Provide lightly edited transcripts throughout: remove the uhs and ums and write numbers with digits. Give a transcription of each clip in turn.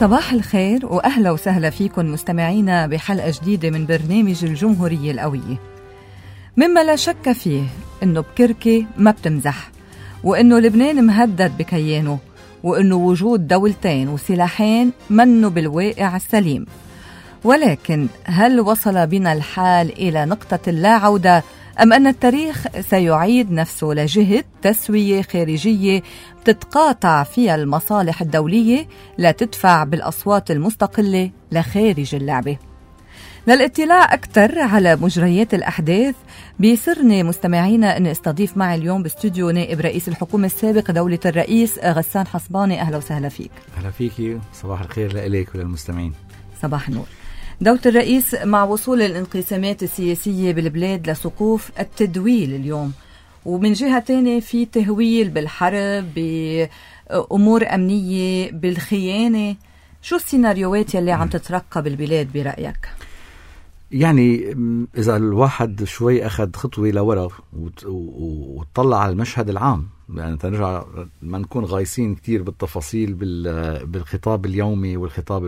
صباح الخير وأهلا وسهلا فيكم مستمعينا بحلقة جديدة من برنامج الجمهورية القوية. مما لا شك فيه إنه بكركي ما بتمزح، وإنه لبنان مهدد بكيانه، وإنه وجود دولتين وسلاحين منه بالواقع السليم. ولكن هل وصل بنا الحال إلى نقطة لا عودة، أم أن التاريخ سيعيد نفسه لجهة تسوية خارجية بتتقاطع فيها المصالح الدولية لا تدفع بالأصوات المستقلة لخارج اللعبة؟ للاطلاع أكثر على مجريات الأحداث بيسرني مستمعينا أن استضيف معي اليوم باستوديو نائب رئيس الحكومة السابق دولة الرئيس غسان حصباني. أهلا وسهلا فيك. أهلا فيكي، صباح الخير لإليك وللمستمعين. صباح النور. دولة الرئيس، مع وصول الانقسامات السياسية بالبلاد لسقوف التدويل اليوم، ومن جهة تانية في تهويل بالحرب، بأمور أمنية، بالخيانة، شو السيناريوهات يلي عم تترقب بالبلاد برأيك؟ يعني إذا الواحد شوي أخذ خطوة لورا وطلع على المشهد العام، يعني تنرجع ما نكون غايسين كتير بالتفاصيل بالخطاب اليومي والخطاب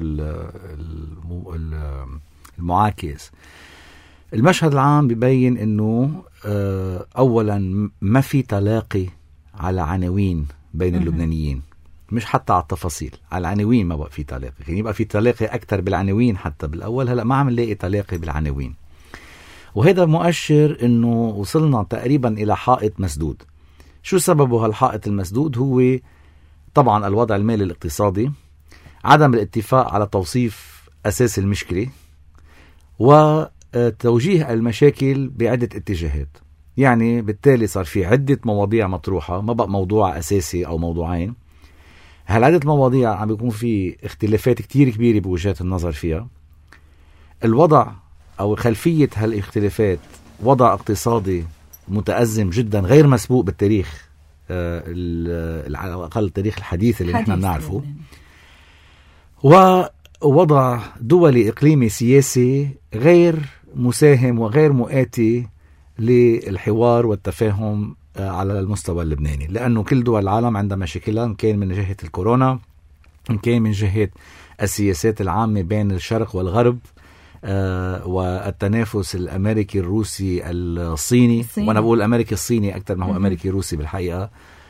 المعاكس. المشهد العام بيبين إنه أولا ما في تلاقي على عناوين بين اللبنانيين، مش حتى على التفاصيل، على العناوين ما بقى في تلاقي. يعني يبقى في تلاقي أكتر بالعناوين حتى بالأول، هلأ ما عم نلاقي تلاقي بالعناوين، وهذا مؤشر إنه وصلنا تقريبا إلى حائط مسدود. شو سببه هالحائط المسدود؟ هو طبعا الوضع المالي الاقتصادي، عدم الاتفاق على توصيف أساس المشكلة، وتوجيه المشاكل بعدة اتجاهات. يعني بالتالي صار في عدة مواضيع مطروحة، ما بقى موضوع أساسي أو موضوعين. هالعدة مواضيع عم بيكون في اختلافات كتير كبيرة بوجهات النظر فيها. الوضع أو خلفية هالاختلافات وضع اقتصادي متأزم جدا، غير مسبوق بالتاريخ، على الأقل التاريخ الحديث اللي نحن بنعرفه، ووضع دولي إقليمي سياسي غير مساهم وغير مؤاتي للحوار والتفاهم على المستوى اللبناني، لأنه كل دول العالم عندها مشاكلها، إن كان من جهة الكورونا، إن كان من جهة السياسات العامة بين الشرق والغرب، والتنافس الأمريكي الروسي الصيني. وأنا بقول أمريكي الصيني أكثر ما هو أمريكي روسي بالحقيقة.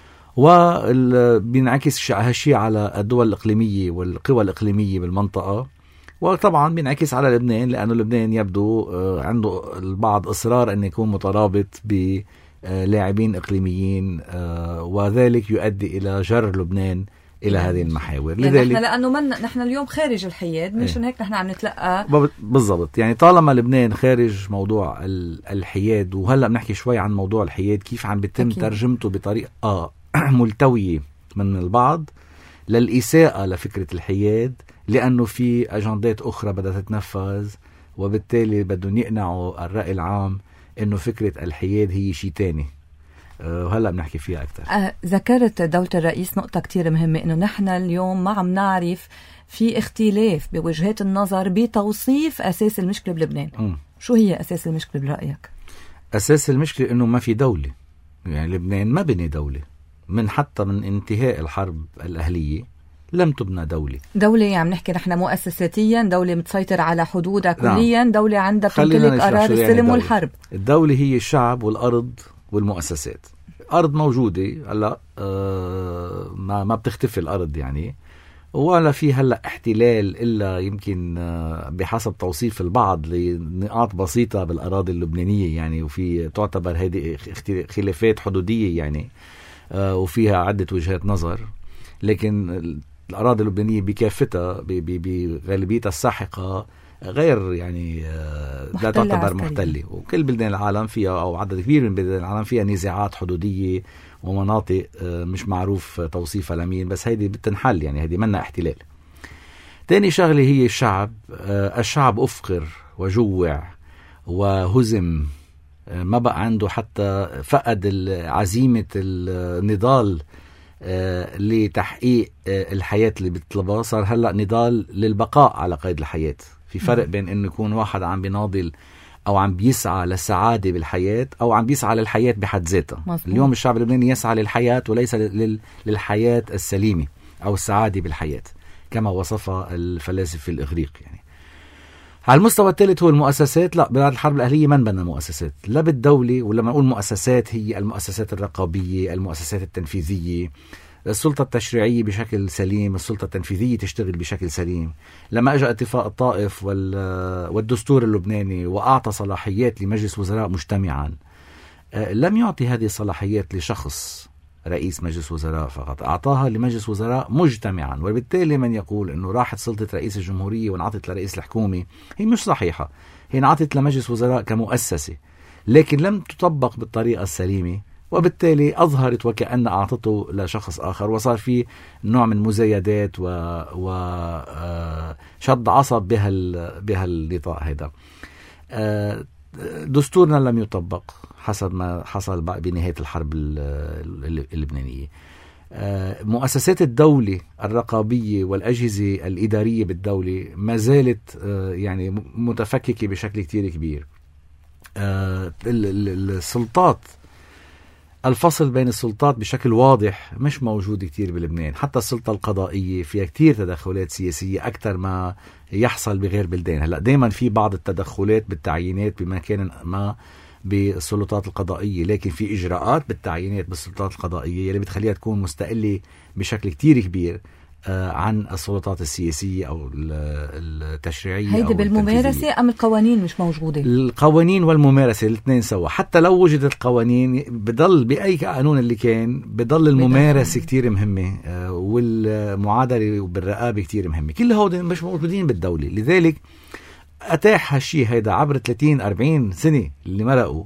وبينعكس هالشيء على الدول الإقليمية والقوى الإقليمية بالمنطقة، وطبعا بينعكس على لبنان، لأنه لبنان يبدو عنده البعض إصرار أن يكون مترابط بلاعبين إقليميين، وذلك يؤدي إلى جر لبنان إلى هذه المحاور. يعني لأنه نحن اليوم خارج الحياد، مش هيك نحن عم نتلقى بالضبط. يعني طالما لبنان خارج موضوع الحياد، وهلأ بنحكي شوي عن موضوع الحياد كيف عم بيتم ترجمته بطريقة ملتوية من البعض للإساءة لفكرة الحياد، لأنه في أجندات أخرى بدها تتنفذ، وبالتالي بدهم يقنعوا الرأي العام إنه فكرة الحياد هي شيء تاني، وهلأ بنحكي فيها أكتر. ذكرت دولة الرئيس نقطة كتير مهمة، إنه نحن اليوم ما عم نعرف، في اختلاف بوجهات النظر بتوصيف أساس المشكلة بلبنان. شو هي أساس المشكلة برأيك؟ أساس المشكلة إنه ما في دولة. يعني لبنان ما بني دولة، حتى من انتهاء الحرب الأهلية لم تبنى دولة. يعني نحكي نحن مؤسساتيا دولة متسيطر على حدودها كليا. دولة عندها بتمتلك قرار السلم والحرب. الدولة هي الشعب والأرض والمؤسسات. أرض موجودة هلا، ما بتختفي الأرض يعني، ولا في هلا احتلال إلا يمكن بحسب توصيف البعض لنقاط بسيطة بالأراضي اللبنانية يعني، وفي تعتبر هذه خلافات حدودية يعني، وفيها عدة وجهات نظر. لكن الأراضي اللبنانية بكافتها بغالبيتها الساحقة غير يعني لا تعتبر محتلة. وكل بلدان العالم فيها، أو عدد كبير من بلدان العالم فيها نزاعات حدودية ومناطق مش معروف توصيفها لمين، بس هيدي بتنحل يعني، هيدي منا احتلال. تاني شغلة هي الشعب. الشعب أفقر وجوع وهزم، ما بقى عنده، حتى فقد عزيمة النضال لتحقيق الحياة اللي بتطلبها. صار هلأ نضال للبقاء على قيد الحياة. في فرق بين انه يكون واحد عم بيناضل او عم بيسعى للسعادة بالحياة، او عم بيسعى للحياة بحد ذاتها. اليوم الشعب اللبناني يسعى للحياة وليس للحياة السليمة او السعادة بالحياة. كما وصف الفلاسفة الإغريق. يعني على المستوى الثالث هو المؤسسات. لا، بعد الحرب الأهلية ما بنى مؤسسات، لا بالدولة، ولما نقول مؤسسات هي المؤسسات الرقابية، المؤسسات التنفيذية، السلطة التشريعية بشكل سليم، السلطة التنفيذية تشتغل بشكل سليم. لما أجى اتفاق الطائف والدستور اللبناني وأعطى صلاحيات لمجلس وزراء مجتمعا، لم يعطي هذه الصلاحيات لشخص رئيس مجلس وزراء فقط، أعطاها لمجلس وزراء مجتمعا. وبالتالي من يقول أنه راحت سلطة رئيس الجمهورية وانعطت لرئيس الحكومة هي مش صحيحة. هي انعطت لمجلس وزراء كمؤسسة، لكن لم تطبق بالطريقة السليمة، وبالتالي أظهرت وكأن أعطته لشخص آخر، وصار في نوع من مزايدات وشد عصب بهالنطاق هذا. دستورنا لم يطبق حسب ما حصل بنهاية الحرب اللبنانية. مؤسسات الدولة الرقابية والأجهزة الإدارية بالدولة ما زالت يعني متفككة بشكل كتير كبير. السلطات، الفصل بين السلطات بشكل واضح مش موجود كتير بلبنان. حتى السلطة القضائية فيها كتير تدخلات سياسية أكثر ما يحصل بغير بلدان. هلأ دايما في بعض التدخلات بالتعيينات بمكان ما بالسلطات القضائية، لكن في إجراءات بالتعيينات بالسلطات القضائية اللي بتخليها تكون مستقلة بشكل كتير كبير عن السلطات السياسية أو التشريعية. هيدي بالممارسة أم القوانين مش موجودة؟ القوانين والممارسة الاثنين سوا. حتى لو وجدت القوانين بضل بأي قانون اللي كان بضل الممارسة كتير مهمة، والمعادلة بالرقابة كتير مهمة. كل هؤلاء مش موجودين بالدولة. لذلك أتاح هالشي هيدا عبر 30-40 سنة اللي مرقوا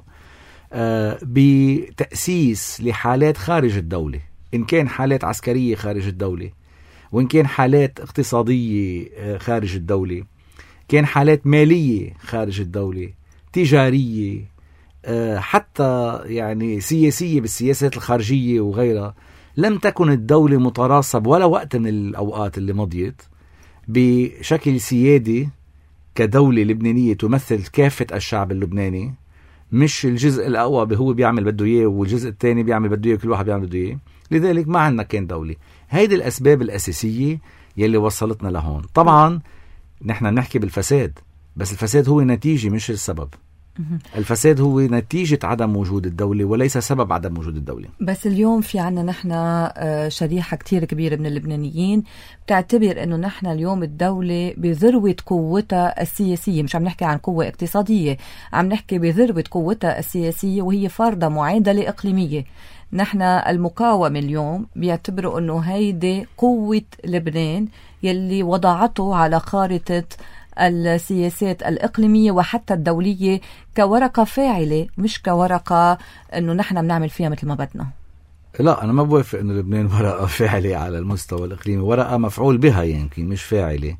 بتأسيس لحالات خارج الدولة، إن كان حالات عسكرية خارج الدولة، وإن كان حالات اقتصادية خارج الدولة، كان حالات مالية خارج الدولة، تجارية، حتى يعني سياسية بالسياسات الخارجية وغيرها. لم تكن الدولة متراصب ولا وقت من الأوقات اللي مضيت بشكل سيادي كدولة لبنانية تمثل كافة الشعب اللبناني، مش الجزء الأقوى هو بيعمل بده إياه والجزء الثاني بيعمل بده إياه، كل واحد بيعمل بده إياه. لذلك ما عندنا كان دولة. هيدي الأسباب الأساسية يلي وصلتنا لهون. طبعا نحن نحكي بالفساد، بس الفساد هو نتيجة مش السبب. الفساد هو نتيجة عدم وجود الدولة وليس سبب عدم وجود الدولة. بس اليوم في عنا نحن شريحة كتير كبيرة من اللبنانيين بتعتبر انه نحن اليوم الدولة بذروة قوتها السياسية، مش عم نحكي عن قوة اقتصادية، عم نحكي بذروة قوتها السياسية، وهي فارضة معادلة إقليمية. نحن المقاومة اليوم بيعتبروا انه هيدي قوة لبنان يلي وضعته على خارطة السياسات الإقليمية وحتى الدولية كورقة فاعلة، مش كورقة انه نحن بنعمل فيها مثل ما بدنا. لا، أنا ما بوافق انه لبنان ورقة فاعلة على المستوى الإقليمي. ورقة مفعول بها يمكن، مش فاعلة.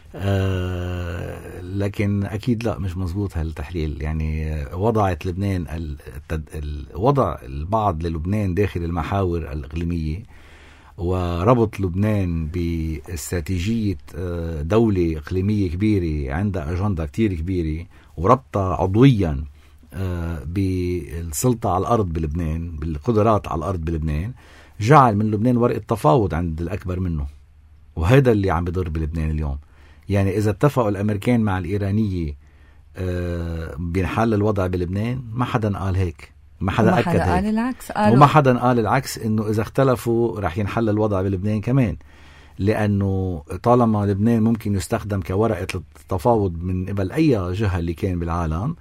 لكن أكيد لا، مش مزبوط هالتحليل. يعني وضعت لبنان وضع البعض للبنان داخل المحاور الإقليمية، وربط لبنان باستراتيجية دولة إقليمية كبيرة عندها أجندة كتير كبيرة، وربطها عضويا بالسلطة على الأرض بلبنان، بالقدرات على الأرض بلبنان، جعل من لبنان ورقة تفاوض عند الأكبر منه. وهذا اللي عم بيضر بلبنان اليوم. يعني إذا اتفقوا الأمريكان مع الإيرانية بنحل الوضع بلبنان، ما حدا قال هيك، ما حدا أكد هيك، وما حدا قال العكس، إنه إذا اختلفوا رح ينحل الوضع بلبنان كمان. لأنه طالما لبنان ممكن يستخدم كورقة التفاوض من قبل أي جهة اللي كان بالعالم،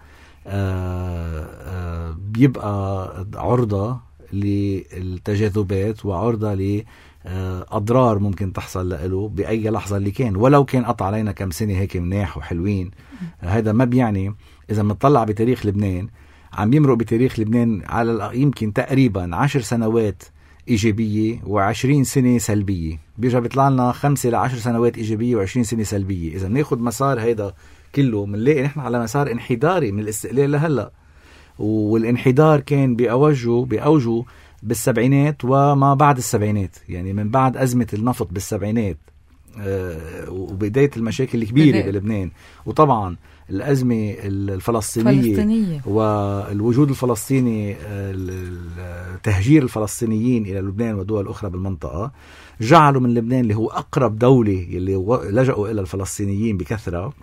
بيبقى عرضة للتجاذبات وعرضة لأضرار ممكن تحصل له بأي لحظة اللي كان، ولو كان قطع علينا كم سنة هيك مناح وحلوين. هذا ما بيعني إذا مطلع بتاريخ لبنان، عم يمرق بتاريخ لبنان على يمكن تقريبا 10 سنوات إيجابية و20 سنة سلبية، بيجا بيطلع لنا 5 ل 10 سنوات إيجابية و20 سنة سلبية. إذا بناخد مسار هيدا كله منلاقي نحن على مسار انحداري من الاستقلال لهلأ. والانحدار كان بأوجه بالسبعينات وما بعد السبعينات، يعني من بعد أزمة النفط بالسبعينات وبداية المشاكل الكبيرة بلبنان، وطبعا الأزمة الفلسطينية والوجود الفلسطيني، تهجير الفلسطينيين إلى لبنان ودول أخرى بالمنطقة، جعلوا من لبنان اللي هو أقرب دولة اللي لجأوا إلى الفلسطينيين بكثرة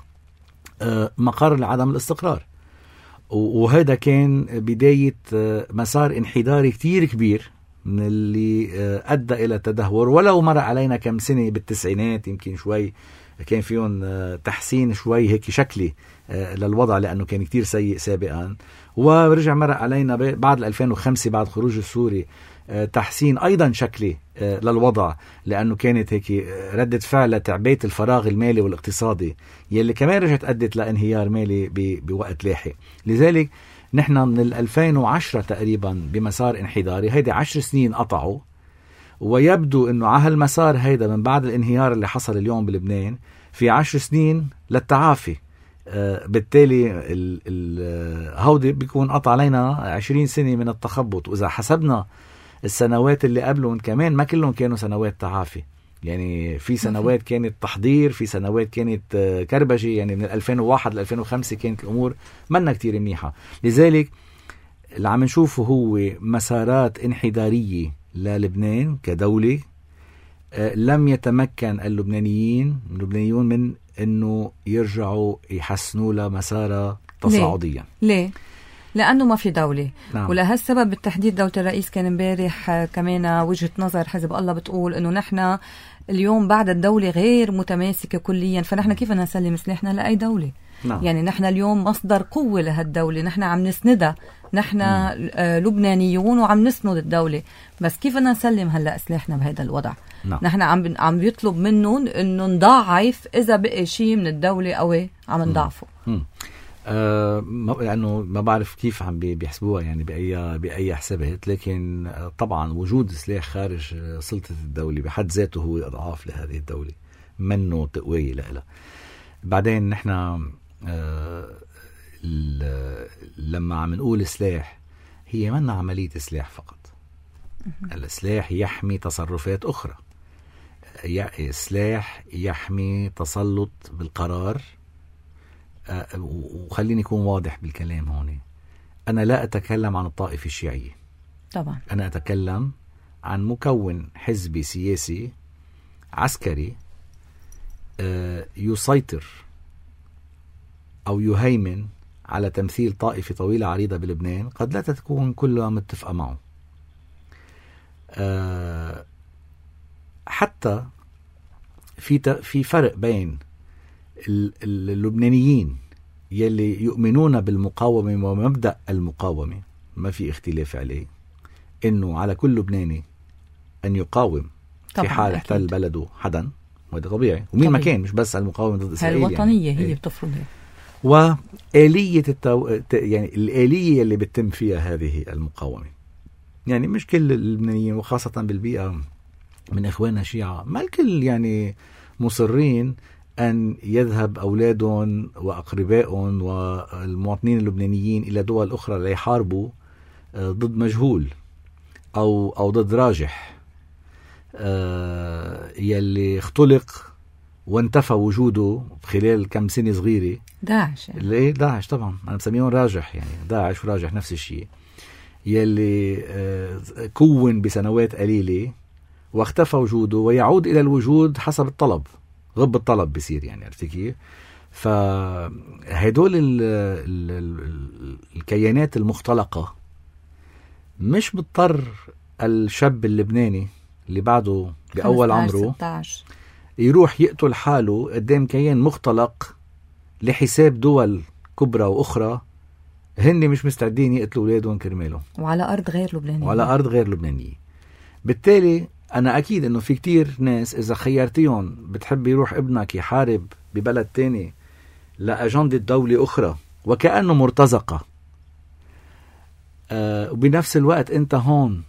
مقر لعدم الاستقرار. وهذا كان بداية مسار انحداري كتير كبير من اللي أدى إلى تدهور. ولو مر علينا كم سنة بالتسعينات يمكن شوي كان فيهم تحسين شوي هيك شكلي للوضع، لأنه كان كتير سيء سابقا، ورجع مر علينا بعد 2005 بعد خروج السوري تحسين أيضا شكلي للوضع، لأنه كانت هيك ردة فعل لتعبئة الفراغ المالي والاقتصادي يلي كمان رجعت أدت لانهيار مالي بوقت لاحق. لذلك نحن من 2010 تقريبا بمسار انحداري، هيدا 10 سنين قطعوا، ويبدو أنه على هالمسار هيدا من بعد الانهيار اللي حصل اليوم بلبنان في 10 سنين للتعافي. بالتالي هودي بيكون قطع علينا 20 سنة من التخبط، وإذا حسبنا السنوات اللي قبلهم كمان ما كلهم كانوا سنوات تعافي، يعني في سنوات كانت تحضير، في سنوات كانت كربجة، يعني من 2001 ل 2005 كانت الأمور منا كتير منيحة. لذلك اللي عم نشوفه هو مسارات انحدارية للبنان كدولة. لم يتمكن اللبنانيون من أنه يرجعوا يحسنوا لها مسارا تصاعديا. ليه؟ لأنه ما في دولة. نعم. ولهالسبب بالتحديد دولة الرئيس كان امبارح كمان وجهة نظر حزب الله بتقول أنه نحن اليوم بعد الدولة غير متماسكة كليا، فنحن كيف نسلم سلاحنا لأي دولة؟ نعم. يعني نحن اليوم مصدر قوة لهالدولة، نحن عم نسندها، نحن لبنانيون وعم نسند الدولة، بس كيف نسلم هلأ سلاحنا بهذا الوضع؟ نعم. نحن عم بيطلب منهم انه نضاعف اذا بقى شيء من الدولة قوي عم نضعفه. لأنه ما بعرف كيف عم بيحسبوها يعني بأي حسابات، لكن طبعا وجود سلاح خارج سلطة الدولة بحد ذاته هو أضعاف لهذه الدولة، منه تقوية لها. بعدين نحن لما عم نقول سلاح هي منا عملية سلاح فقط. السلاح يحمي تصرفات أخرى، سلاح يحمي تسلط بالقرار. وخليني أكون واضح بالكلام هون، أنا لا أتكلم عن الطائفة الشيعية طبعا، أنا أتكلم عن مكون حزبي سياسي عسكري يسيطر أو يهيمن على تمثيل طائفة طويلة عريضة بلبنان قد لا تكون كلها متفقة معه. حتى في فرق بين اللبنانيين يلي يؤمنون بالمقاومة ومبدأ المقاومة، ما في اختلاف عليه، إنه على كل لبناني أن يقاوم في حال احتل بلده حدا، وهذا طبيعي، ومين ما كان، مش بس المقاومة ضد إسرائيل، الوطنية يعني هي بتفرض هيك. وآلية يعني الآلية اللي بتتم فيها هذه المقاومة، يعني مش كل اللبنانيين وخاصة بالبيئة من إخواننا الشيعة ما الكل يعني مصرين أن يذهب أولادهم وأقربائهم والمواطنين اللبنانيين إلى دول أخرى ليحاربوا ضد مجهول أو ضد راجح يلي اختلق وانتفى وجوده خلال كم سنة صغيرة. داعش يعني. ليه داعش طبعا أنا بسميهم راجح، يعني داعش وراجح نفس الشيء، يلي كون بسنوات قليلة واختفى وجوده ويعود إلى الوجود حسب الطلب، غب الطلب بيصير، يعني عرفتي كيف؟ فهدول الكيانات المختلقة مش بضطر الشاب اللبناني اللي بعده بأول عمره 16 يروح يقتل حاله قدام كيان مختلق لحساب دول كبرى وأخرى هن مش مستعدين يقتلوا أولادهم كرماله، وعلى أرض غير لبنانية. بالتالي أنا أكيد إنه في كتير ناس إذا خيرتيهم بتحب يروح ابنك يحارب ببلد تاني لأجندة دولة أخرى وكأنه مرتزقة، وبنفس الوقت أنت هون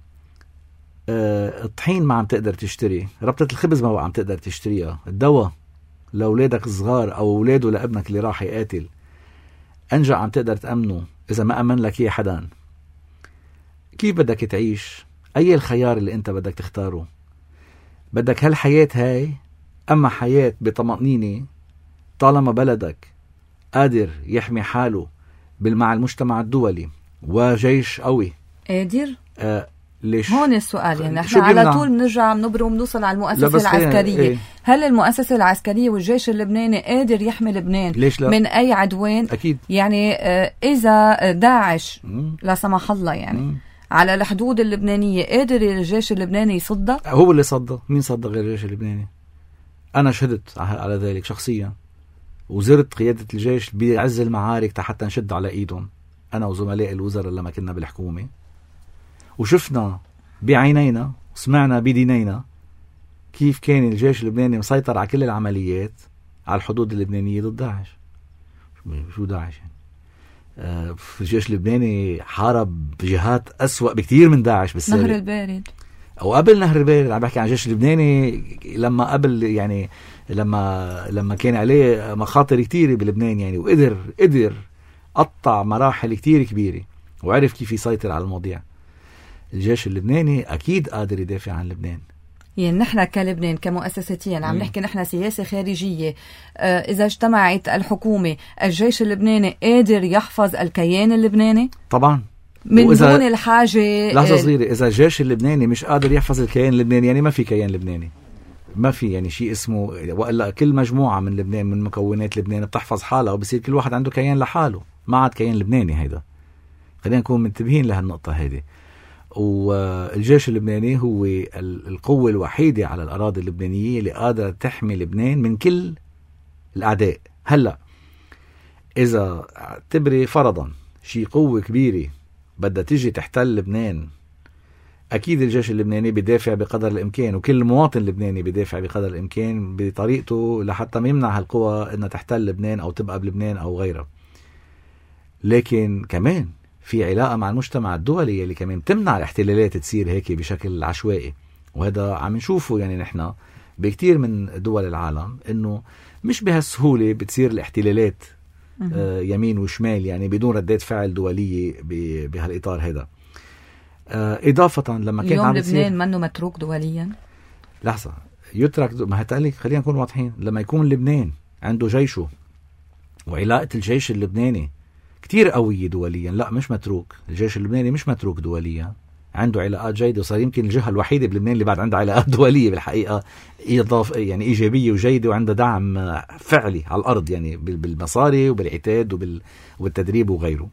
الطحين ما عم تقدر تشتري، ربطة الخبز ما عم تقدر تشتريها، الدواء لأولادك الصغار أو أولاده لابنك اللي راح يقاتل أنجع عم تقدر تأمنه، إذا ما أمن لك إيه حدا، كيف بدك تعيش؟ أي الخيار اللي أنت بدك تختاره؟ بدك هالحياة هاي أما حياة بطمأنينة طالما بلدك قادر يحمي حاله مع المجتمع الدولي وجيش قوي قادر. ليش؟ هون السؤال، يعني احنا على طول بنرجع بنبرم بنوصل على المؤسسة العسكرية. هل المؤسسة العسكرية والجيش اللبناني قادر يحمي لبنان من أي عدوان؟ أكيد. يعني إذا داعش لا سمح الله يعني على الحدود اللبنانية، قادر الجيش اللبناني يصدق؟ هو اللي صدق. مين صدق غير الجيش اللبناني؟ أنا شهدت على ذلك شخصيا، وزرت قيادة الجيش بعز المعارك حتى نشد على إيدهم أنا وزملائي الوزراء لما كنا بالحكومة، وشفنا بعينينا وسمعنا بدينينا كيف كان الجيش اللبناني مسيطر على كل العمليات على الحدود اللبنانية ضد داعش. شو داعش يعني؟ الجيش اللبناني حارب جهات أسوأ بكتير من داعش بالسابق. نهر البارد أو قبل نهر البارد، عم بحكي عن الجيش اللبناني لما قبل، يعني لما كان عليه مخاطر كتيرة بلبنان يعني، وقدر قطع مراحل كتير كبيرة وعرف كيف يسيطر على المواضيع. الجيش اللبناني أكيد قادر يدافع عن لبنان. يعني نحن كلبنان كمؤسستين عم نحكي نحن سياسة خارجية، إذا اجتمعت الحكومة الجيش اللبناني قادر يحفظ الكيان اللبناني؟ طبعا من دون الحاجة. لحظة صغيرة، إذا الجيش اللبناني مش قادر يحفظ الكيان اللبناني يعني ما في كيان لبناني، ما في يعني شيء اسمه، وإلا كل مجموعة من لبنان من مكونات لبنان بتحفظ حالها وبصير كل واحد عنده كيان لحاله، ما عاد كيان لبناني. هيدا خلينا نكون منتبهين لهالنقطة هيدي. والجيش اللبناني هو القوة الوحيدة على الأراضي اللبنانية اللي قادرة تحمي لبنان من كل الأعداء. هلأ إذا تبري فرضا شي قوة كبيرة بدها تيجي تحتل لبنان، أكيد الجيش اللبناني بيدافع بقدر الإمكان، وكل مواطن لبناني بيدافع بقدر الإمكان بطريقته لحتى ما يمنع هالقوة إنها تحتل لبنان أو تبقى بلبنان أو غيره. لكن كمان في علاقة مع المجتمع الدولي اللي كمان تمنع الاحتلالات تصير هيك بشكل عشوائي، وهذا عم نشوفه يعني نحن بكتير من دول العالم إنه مش بهالسهولة بتصير الاحتلالات يمين وشمال يعني بدون ردات فعل دولية بهالإطار هذا. إضافة لما كانت اليوم لبنان منه متروك دوليا. لحظة، يترك ما هتقلك، خلينا نكون واضحين. لما يكون لبنان عنده جيشه وعلاقة الجيش اللبناني كتير قوية دوليا، لا مش متروك. الجيش اللبناني مش متروك دوليا، عنده علاقات جيدة، وصار يمكن الجهة الوحيدة بلبنان اللي بعد عندها علاقات دولية بالحقيقة يعني إيجابية وجيدة، وعنده دعم فعلي على الأرض يعني بالمصاري وبالعتاد وبالتدريب وغيره.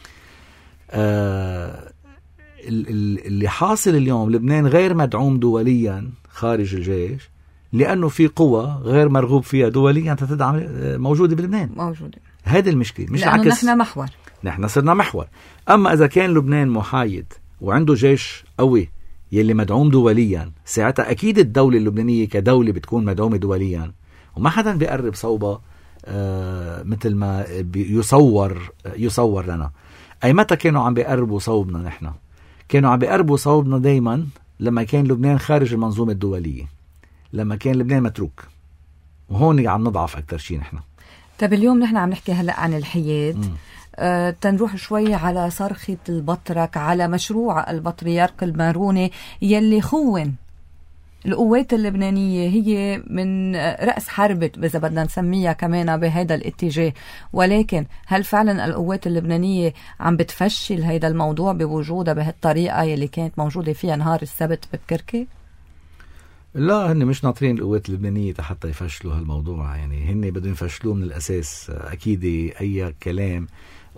اللي حاصل اليوم لبنان غير مدعوم دوليا خارج الجيش، لأنه في قوة غير مرغوب فيها دوليا تدعم موجودة بلبنان. موجودة. هذه المشكلة، مش العكس. نحن محور، نحن صرنا محور. أما إذا كان لبنان محايد وعنده جيش قوي يلي مدعوم دوليا، ساعتها أكيد الدولة اللبنانية كدولة بتكون مدعومة دوليا، وما حدا بيقرب صوبة مثل ما يصور لنا. أي متى كانوا عم بيقربوا صوبنا؟ نحن كانوا عم بيقربوا صوبنا دايما لما كان لبنان خارج المنظومة الدولية، لما كان لبنان متروك، وهون عم نضعف أكتر شيء نحن. طب اليوم نحن عم نحكي هلأ عن الحياد، تنروح شوي على صرخة البطرك، على مشروع البطريرك الماروني يلي خون القوات اللبنانية، هي من رأس حربة إذا بدنا نسميها كمان بهذا الاتجاه. ولكن هل فعلا القوات اللبنانية عم بتفشل هذا الموضوع بوجودها بهالطريقة يلي كانت موجودة فيها نهار السبت بكركي؟ لا، هن مش ناطرين القوات اللبنانية حتى يفشلوا هالموضوع، يعني هن بدهم يفشلوه من الأساس. أكيد أي كلام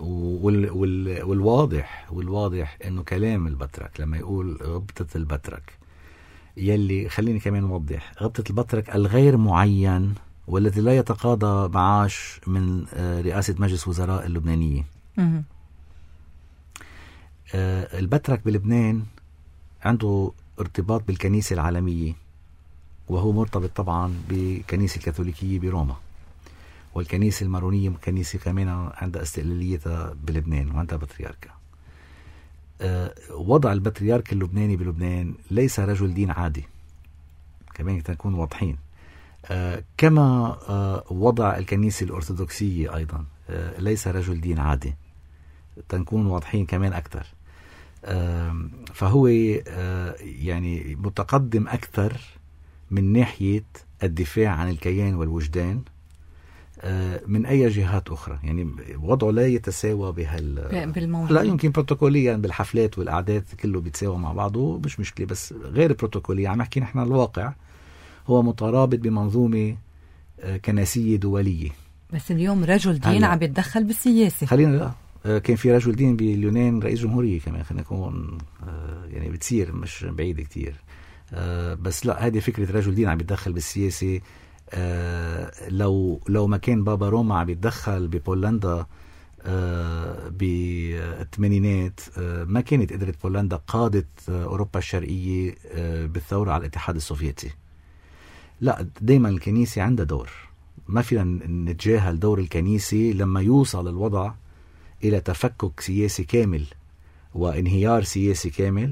والواضح إنه كلام البطرك لما يقول غبطة البطرك، يلي خليني كمان نوضح، غبطة البطرك الغير معين والذي لا يتقاضى معاش من رئاسة مجلس وزراء اللبنانية. البطرك بلبنان عنده ارتباط بالكنيسة العالمية، وهو مرتبط طبعا بالكنيسة الكاثوليكية بروما، والكنيسة المارونية كنيسة كمان عندها استقلاليتها بلبنان وعندها بطريركة. وضع البطريرك اللبناني بلبنان ليس رجل دين عادي، كمان تكون واضحين. كما وضع الكنيسة الأرثوذكسية أيضا ليس رجل دين عادي، تنكون واضحين كمان أكثر. فهو يعني متقدم أكثر من ناحية الدفاع عن الكيان والوجدان من أي جهات أخرى. يعني وضعه لا يتساوى بالموضوع. لا يمكن بروتوكوليا بالحفلات والأعداد كله بيتساوى مع بعضه، مش مشكلة، بس غير بروتوكوليا عم نحكي نحن الواقع هو مترابط بمنظومة كنسية دولية. بس اليوم رجل دين عم يتدخل بالسياسة. خلينا كان في رجل دين باليونان رئيس جمهورية كمان، خلينا نكون يعني بتصير مش بعيد كتير. بس لا، هذه فكرة رجل دين عم يتدخل بالسياسة. لو ما كان بابا روما عم يتدخل ببولندا بالثمانينات، ما كانت قدرت بولندا قادة أوروبا الشرقية بالثورة على الاتحاد السوفيتي. لا، دايما الكنيسة عندها دور، ما فينا نتجاهل دور الكنيسة. لما يوصل الوضع إلى تفكك سياسي كامل وانهيار سياسي كامل،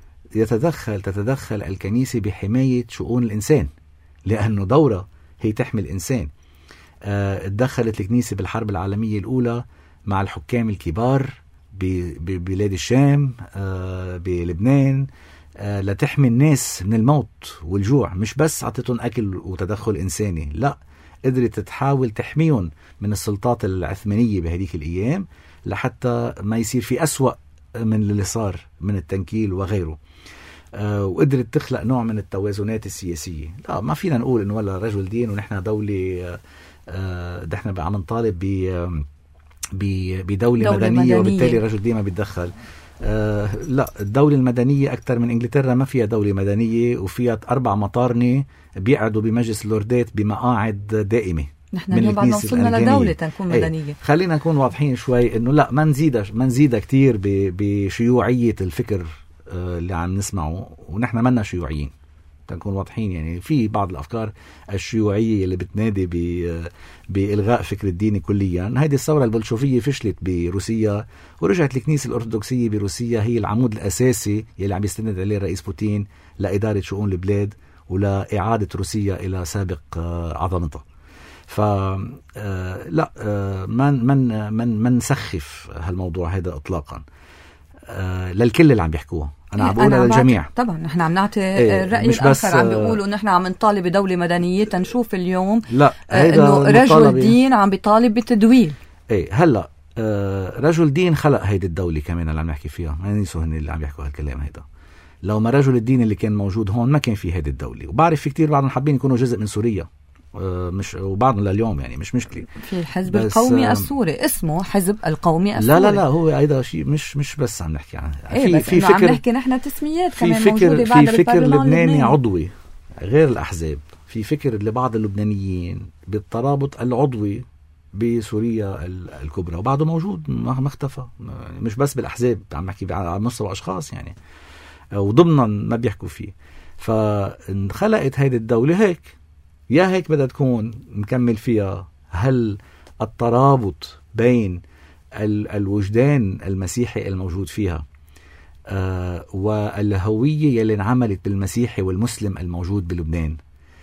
تتدخل الكنيسة بحماية شؤون الإنسان، لأنه دورة هي تحمي الإنسان. تدخلت الكنيسة بالحرب العالمية الأولى مع الحكام الكبار ببلاد الشام، بلبنان، لتحمي الناس من الموت والجوع. مش بس عطتهم أكل وتدخل إنساني، لا، قدرت تحاول تحميهم من السلطات العثمانية بهذيك الأيام لحتى ما يصير في أسوأ من اللي صار من التنكيل وغيره. وقدرت تخلق نوع من التوازنات السياسية. لا، ما فينا نقول إنه ولا رجل دين ونحن دولة، نحن عم نطالب بدولة مدنية وبالتالي رجل دين ما بيتدخل. لا، الدولة المدنية أكثر من إنجلترا ما فيها دولة مدنية، وفيها 4 مطارنة بيقعدوا بمجلس اللوردات بمقاعد دائمة. نحن اليوم بعد وصلنا لدولة تكون مدنية. خلينا نكون واضحين شوي إنه لا، ما نزيدها كتير بشيوعية الفكر اللي عم نسمعه، ونحن منا شيوعيين، تنكون واضحين. يعني في بعض الأفكار الشيوعية اللي بتنادي بإلغاء فكر الدين كليا. هذه الثورة البلشوفية فشلت بروسيا، ورجعت الكنيسة الأرثوذكسية بروسيا هي العمود الأساسي يلي عم يستند عليه الرئيس بوتين لإدارة شؤون البلاد ولإعادة روسيا إلى سابق عظمتها. لا، من نسخف هالموضوع هذا إطلاقا. للكل اللي عم بيحكوها، أنا عم بقولها للجميع. طبعا نحن عم نعطي الرأي الآخر، عم بيقولوا نحن عم نطالب بدولة مدنية. تنشوف اليوم إنه رجل دين عم بيطالب بتدويل. هلا رجل دين خلق هيدي الدولة كمان اللي عم نحكي فيها، ما ننسوا هن اللي عم يحكوا هالكلام هيدا. لو ما رجل الدين اللي كان موجود هون ما كان في هيدي الدولة. وبعرف في كتير بعضهم حابين يكونوا جزء من سوريا، مش وبعضهم لليوم، يعني مش مشكلة. في الحزب القومي السوري اسمه حزب القومي السوري. لا هو أيضا شيء مش بس عم نحكي عنه. في فكر، عم نحكي نحن تسميات كمان موجودة بعد في فكر لبناني عضوي غير الأحزاب. في فكر لبعض اللبنانيين بالترابط العضوي بسوريا الكبرى، وبعده موجود ما اختفى. مش بس بالأحزاب، عم نحكي على مستوى أشخاص يعني، وضمنا ما بيحكوا فيه. فانخلقت هيدي الدولة هيك، يا هيك بدها تكون نكمل فيها. هل الترابط بين الوجدان المسيحي الموجود فيها والهوية يلي انعملت بالمسيحي والمسلم الموجود بلبنان،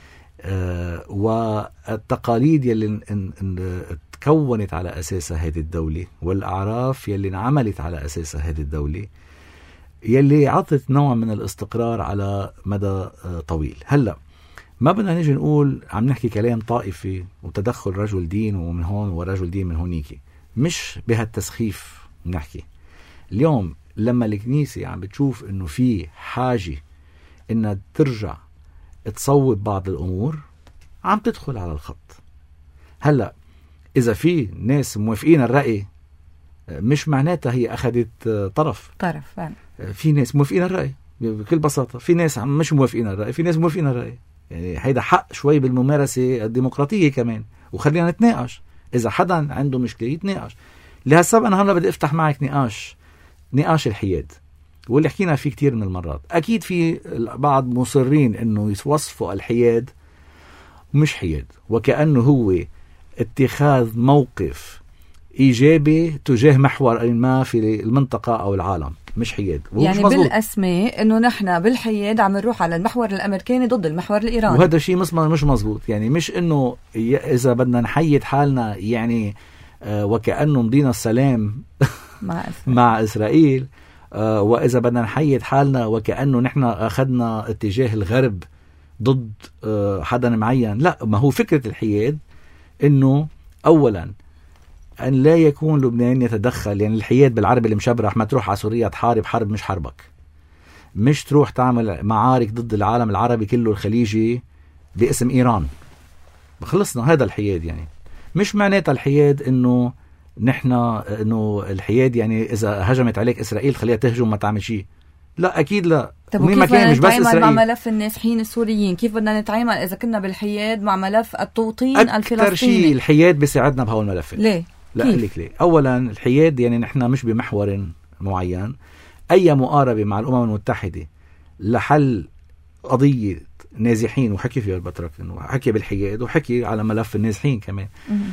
والتقاليد يلي تكونت على أساسها هذه الدولة، والأعراف يلي انعملت على أساسها هذه الدولة، يلي عطت نوع من الاستقرار على مدى طويل. هلأ ما بدنا نيجي نقول عم نحكي كلام طائفي وتدخل رجل دين ومن هون ورجل دين من هونيك، مش بهالتسخيف نحكي. اليوم لما الكنيسة عم بتشوف انه في حاجة انها ترجع تصوب بعض الامور، عم تدخل على الخط. هلأ اذا في ناس موافقين الرأي، مش معناتها هي اخذت طرف. في ناس موافقين الرأي بكل بساطة، في ناس مش موافقين الرأي، في ناس موافقين الرأي. يعني هيدا حق شوي بالممارسة الديمقراطية كمان، وخلينا نتناقش. إذا حدا عنده مشكلة يتناقش. لهالسبب أنا هلا بدي أفتح معك نقاش الحياد، واللي حكينا فيه كتير من المرات. أكيد في بعض مصرين إنه يوصفوا الحياد مش حياد، وكأنه هو اتخاذ موقف إيجابي تجاه محور ما في المنطقة أو العالم. مش حياد، يعني بالأسماء إنه نحن بالحياد عم نروح على المحور الأمريكاني ضد المحور الإيراني، وهذا شيء مش مزبوط. يعني مش إنه إذا بدنا نحيد حالنا يعني وكأنه مضينا السلام مع إسرائيل، وإذا بدنا نحيد حالنا وكأنه نحن أخذنا اتجاه الغرب ضد حدا معين. لا، ما هو فكرة الحياد إنه أولا أن لا يكون لبنان يتدخل. يعني الحياد بالعربي المشبرح، ما تروح على سوريا تحارب حرب مش حربك، مش تروح تعمل معارك ضد العالم العربي كله الخليجي باسم إيران. خلصنا، هذا الحياد. يعني مش معناتها الحياد إنه إنه الحياد يعني إذا هجمت عليك إسرائيل خليها تهجم ما تعمل شيء. لا، أكيد لا. طب وكيف بدنا نتعامل مع ملف النازحين السوريين؟ كيف بدنا نتعامل إذا كنا بالحياد مع ملف التوطين الفلسطيني؟ أكثر شيء الحياد بيساعدنا بهول الملف. ليه؟ لا لك ليه. أولا الحياد يعني نحن مش بمحور معين. أي مقاربة مع الأمم المتحدة لحل قضية نازحين، وحكي فيها البطرك إنه حكي بالحياد وحكي على ملف النازحين كمان.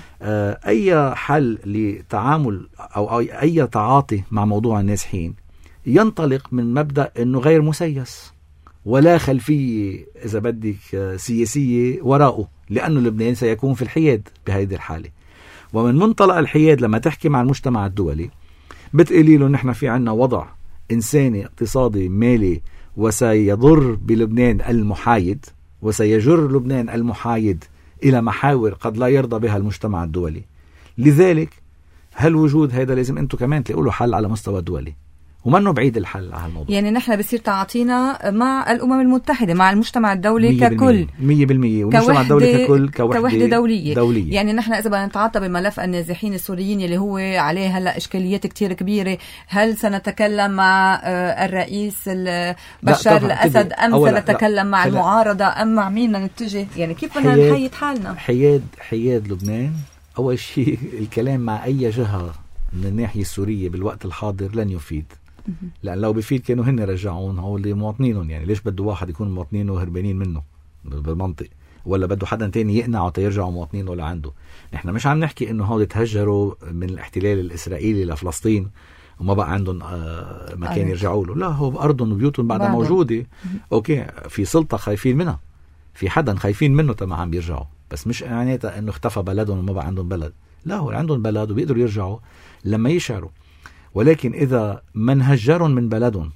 أي حل لتعامل أو أي تعاطي مع موضوع النازحين ينطلق من مبدأ إنه غير مسيس ولا خلفية إذا بدك سياسية وراءه، لأنه لبنان سيكون في الحياد بهذه الحالة. ومن منطلق الحياد لما تحكي مع المجتمع الدولي بتقولي له نحن في عنا وضع إنساني اقتصادي مالي وسيضر بلبنان المحايد، وسيجر لبنان المحايد إلى محاور قد لا يرضى بها المجتمع الدولي. لذلك هالوجود هذا لازم أنتم كمان تلاقوا له حل على مستوى دولي، ومنه بعيد الحل على الموضوع. يعني نحن بصير تعاطينا مع الأمم المتحدة، مع المجتمع الدولي 100% ككل 100%، والمجتمع الدولي ككل كوحدة دولية. يعني نحن إذا بدنا نتعاطى بملف النازحين السوريين اللي هو عليه هلا إشكاليات كتير كبيرة، هل سنتكلم مع الرئيس بشار الأسد أم سنتكلم مع المعارضة أم مع مين نتجه؟ يعني كيف بدنا نحيد حالنا؟ حياد لبنان أول شيء الكلام مع أي جهة من الناحية السورية بالوقت الحاضر لن يفيد، لأن لو بفيد كانوا هن رجعون هو اللي مواطنينهم. يعني ليش بده واحد يكون مواطنين وهربانين منه بالمنطق، ولا بده حدا تاني يقنعه تيرجعوا مواطنين ولا عنده؟ نحن مش عم نحكي انه هول تهجروا من الاحتلال الإسرائيلي لفلسطين وما بقى عندهم مكان يرجعوا له. لا، هو بأرضهم وبيوتهم بعدها موجودة. اوكي، في سلطة خايفين منها، في حدا خايفين منه تما عم بيرجعوا، بس مش معناتها انه اختفى بلدهم وما بقى عندهم بلد. لا، هو عندهم بلد وبيقدروا يرجعوا لما يشعروا. ولكن إذا من هجرهم من بلدهم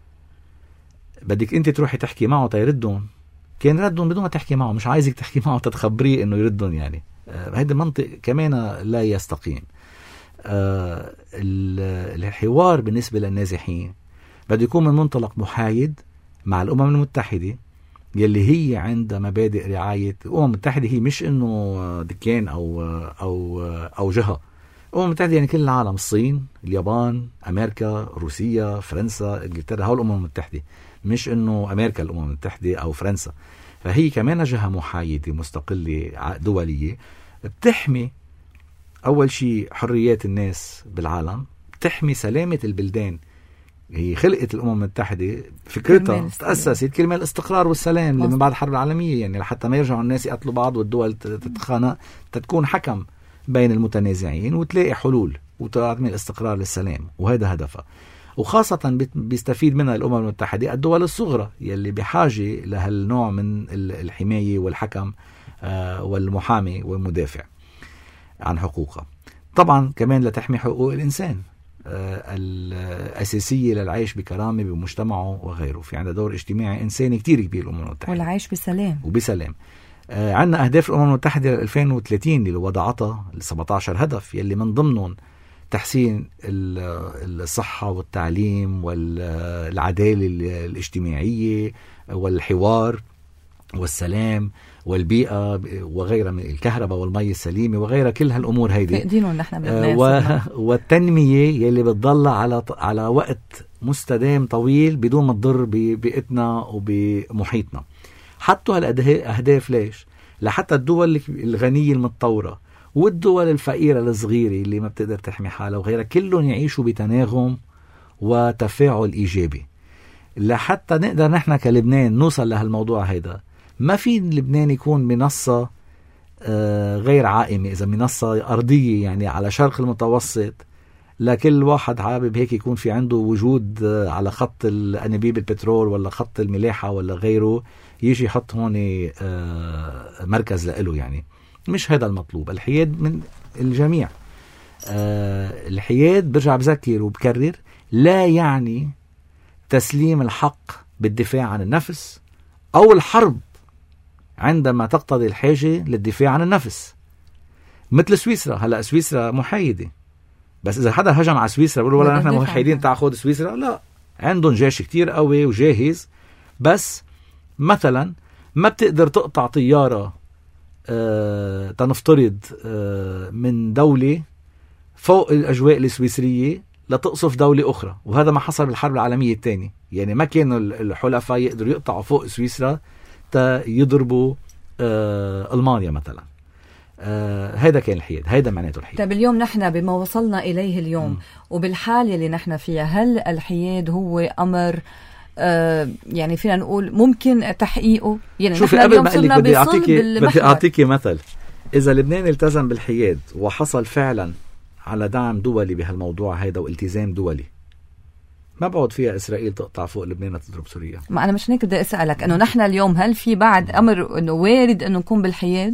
بدك أنت تروحي تحكي معه تيردهم، كان ردهم بدون ما تحكي معه، مش عايزك تحكي معه تتخبريه إنه يردهم. يعني هذا المنطق كمان لا يستقيم. الحوار بالنسبة للنازحين بده يكون من منطلق محايد مع الأمم المتحدة، يلي هي عندها مبادئ رعاية. الأمم المتحدة هي مش إنه دكان أو جهة. الأمم المتحدة يعني كل العالم، الصين، اليابان، أمريكا، روسيا، فرنسا، إنجلترا، هؤلاء الأمم المتحدة، مش إنه أمريكا الأمم المتحدة أو فرنسا. فهي كمان جهة محايدة مستقلة دولية بتحمي أول شيء حريات الناس بالعالم، بتحمي سلامة البلدان. هي خلقت الأمم المتحدة فكرتها تأسست كلمة الاستقرار والسلام اللي من بعد الحرب العالمية، يعني لحتى ما يرجعوا الناس يقتلوا بعض والدول تتخانق، تكون حكم بين المتنازعين وتلاقي حلول وتعمل استقرار للسلام، وهذا هدفها. وخاصة بيستفيد منها الأمم المتحدة الدول الصغرى يلي بحاجة لهالنوع من الحماية والحكم والمحامي والمدافع عن حقوقها. طبعا كمان لتحمي حقوق الإنسان الأساسية للعيش بكرامة بمجتمعه وغيره. في عندها دور اجتماعي إنساني كتير كبير الأمم المتحدة، والعيش بسلام وبسلام. عندنا أهداف الأمم المتحدة 2030 اللي وضعتها 17 هدف، يلي من ضمنهم تحسين الصحة والتعليم والعدالة الاجتماعية والحوار والسلام والبيئة وغيرها من الكهرباء والمي السليمة وغيرها. كل هالأمور هيدي والتنمية يلي بتضل على وقت مستدام طويل بدون ما تضر ببيئتنا وبمحيطنا. حطوا هالأهداف ليش؟ لحتى الدول الغنية المتطورة والدول الفقيرة الصغيرة اللي ما بتقدر تحمي حالها وغيرها كلهم يعيشوا بتناغم وتفاعل إيجابي. لحتى نقدر نحن كلبنان نوصل لهالموضوع هيدا، ما في لبنان يكون منصة غير عائمة، إذا منصة أرضية يعني على شرق المتوسط، لكل واحد حابب هيك يكون في عنده وجود على خط أنابيب البترول ولا خط الملاحة ولا غيره، يجي يحط هون مركز لإله. يعني مش هذا المطلوب. الحياد من الجميع. الحياد برجع بذكر وبكرر لا يعني تسليم الحق بالدفاع عن النفس أو الحرب عندما تقتضي الحاجة للدفاع عن النفس، مثل سويسرا. هلأ سويسرا محايدة، بس إذا حدا هجم على سويسرا بيقولوا ولا نحن محايدين تاخد سويسرا، لا، عندهم جيش كتير قوي وجاهز. بس مثلا ما بتقدر تقطع طيارة تنفترض من دولة فوق الأجواء السويسرية لتقصف دولة أخرى، وهذا ما حصل بالحرب العالمية الثانية. يعني ما كانوا الحلفاء يقدروا يقطعوا فوق سويسرا يضربوا ألمانيا مثلا. هذا كان الحياد، هذا معناته الحياد. طيب اليوم نحن بما وصلنا إليه اليوم وبالحالة اللي نحن فيها، هل الحياد هو أمر يعني فينا نقول ممكن تحقيقه؟ يعني شوفي، قبل ما أقولك بدي أعطيكي مثل. إذا لبنان التزم بالحياد وحصل فعلا على دعم دولي بهالموضوع هيدا والتزام دولي، ما بعد فيها إسرائيل تقطع فوق لبنان تضرب سوريا. ما أنا مش هيك بدي أسألك إنه نحن اليوم هل في بعد أمر إنه وارد إنه نكون بالحياد؟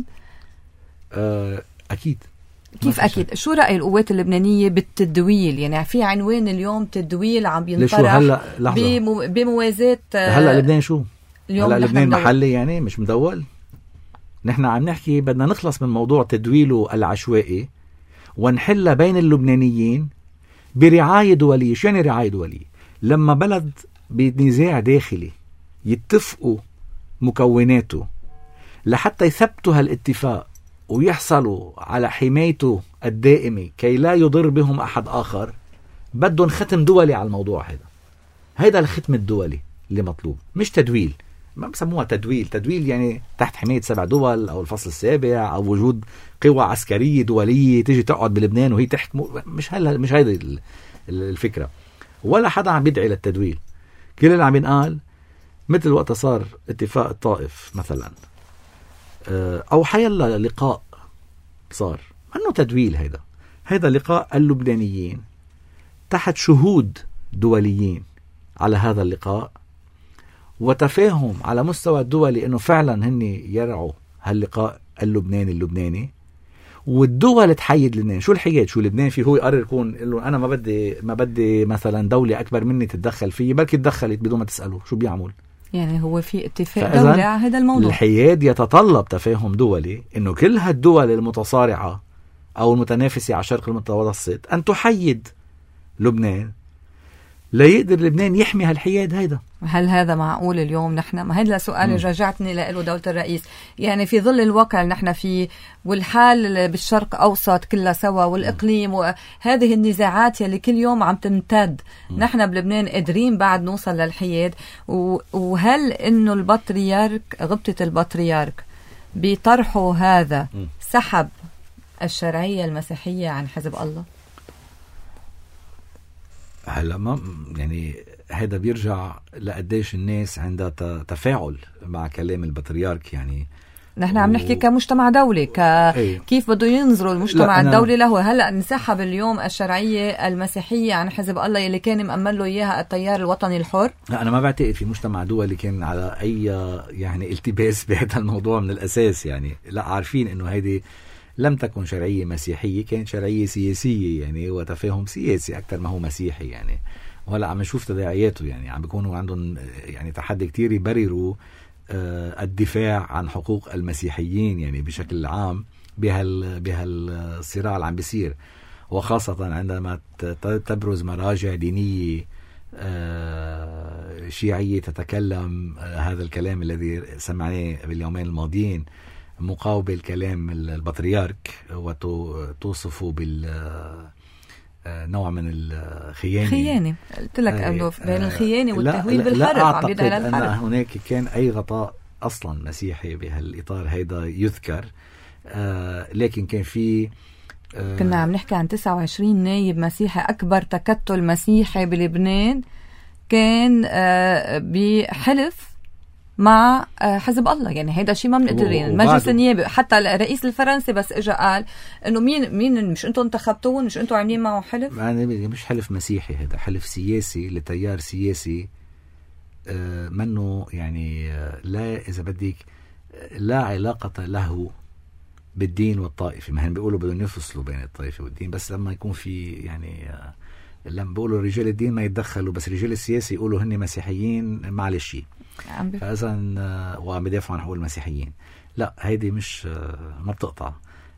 أكيد. كيف أكيد؟ شو رأي القوات اللبنانية بالتدويل؟ يعني في عنوان اليوم تدويل عم ينطرح بموازاة. هلأ لبنان شو؟ هلأ لبنان محلي يعني مش مدول. نحن عم نحكي بدنا نخلص من موضوع تدويله العشوائي ونحل بين اللبنانيين برعاية دولية. شو يعني رعاية دولية؟ لما بلد بنزاع داخلي يتفقوا مكوناته لحتى يثبتوا هالاتفاق ويحصلوا على حمايته الدائمة كي لا يضر بهم أحد آخر، بدهم ختم دولي على الموضوع هيدا الختم الدولي اللي مطلوب، مش تدويل. ما بسموها تدويل. تدويل يعني تحت حماية 7 دول أو الفصل السابع أو وجود قوى عسكرية دولية تيجي تقعد بلبنان وهي تحكم. مش هيدا الفكرة، ولا حدا عم يدعي للتدويل. كل اللي عم ينقال مثل وقت صار اتفاق الطائف مثلا، أو حيلا لقاء صار، أنه تدويل. هيدا لقاء اللبنانيين تحت شهود دوليين على هذا اللقاء، وتفاهم على مستوى الدولي أنه فعلا هن يرعوا هاللقاء اللبناني، والدول تحيد لبنان. شو الحياد؟ شو لبنان فيه هو يقرر يكون له أنا ما بدي مثلا دولة أكبر مني تتدخل فيه، بلكي تدخلت بدون ما تسأله شو بيعمل. يعني هو في اتفاق دولي على هذا الموضوع. الحياد يتطلب تفاهم دولي إنه كل هالدول المتصارعة أو المتنافسة على شرق المتوسط أن تحيد لبنان لا يقدر لبنان يحمي هالحياد هيدا. هل هذا معقول اليوم نحن؟ ما هذا سؤال رجعتني له دولة الرئيس. يعني في ظل الواقع اللي نحن فيه والحال بالشرق أوسط كلها سوا والإقليم وهذه النزاعات اللي كل يوم عم تمتد، نحن بلبنان قادرين بعد نوصل للحياد؟ وهل إنه البطريرك غبطة البطريرك بيطرحوا هذا سحب الشرعية المسيحية عن حزب الله؟ هلا ما يعني هذا بيرجع لقديش الناس عندها تفاعل مع كلام البطريرك. يعني نحن عم نحكي كمجتمع دولي، كيف بده ينظروا المجتمع الدولي له. هلا انسحب اليوم الشرعية المسيحية عن حزب الله اللي كان مأمن له إياها التيار الوطني الحر. لا، أنا ما بعتقد في مجتمع دولي كان على أي يعني التباس بهذا الموضوع من الأساس. يعني لا، عارفين إنه هيدي لم تكن شرعية مسيحية، كانت شرعية سياسية يعني وتفاهم سياسي أكثر ما هو مسيحي. يعني ولا عم نشوف تداعياته. يعني عم بيكونوا عندهم يعني تحدي كتير يبرروا الدفاع عن حقوق المسيحيين يعني بشكل عام بهالصراع اللي عم بيصير، وخاصة عندما تبرز مراجع دينية شيعية تتكلم هذا الكلام الذي سمعناه باليومين الماضيين مقابل كلام البطريرك وتوصفه نوع من الخيانة. قلت لك أنه بين الخيانة والتهويل بالحرب. لا أعتقد أن هناك كان أي غطاء أصلا مسيحي بهالإطار هيدا يذكر. لكن كان في كنا عم نحكي عن 29 نايب مسيحي. أكبر تكتل مسيحي بلبنان كان بحلف مع حزب الله. يعني هيدا شيء ما بنقدرين. المجلس النيابي حتى الرئيس الفرنسي بس اجى قال انه مين مش انتم انتخبتوهم، مش انتم عاملين معه حلف. يعني مش حلف مسيحي، هذا حلف سياسي لتيار سياسي منه يعني لا اذا بدك لا علاقة له بالدين والطائفة. ما هن بيقولوا بدهم يفصلوا بين الطائفة والدين، بس لما يكون في يعني لما بيقولوا رجال الدين ما يتدخلوا، بس رجال السياسة يقولوا هن مسيحيين معلش. فإذا وعم يدافعوا عن حقوق المسيحيين. لا، هيدي مش ما بتقطع.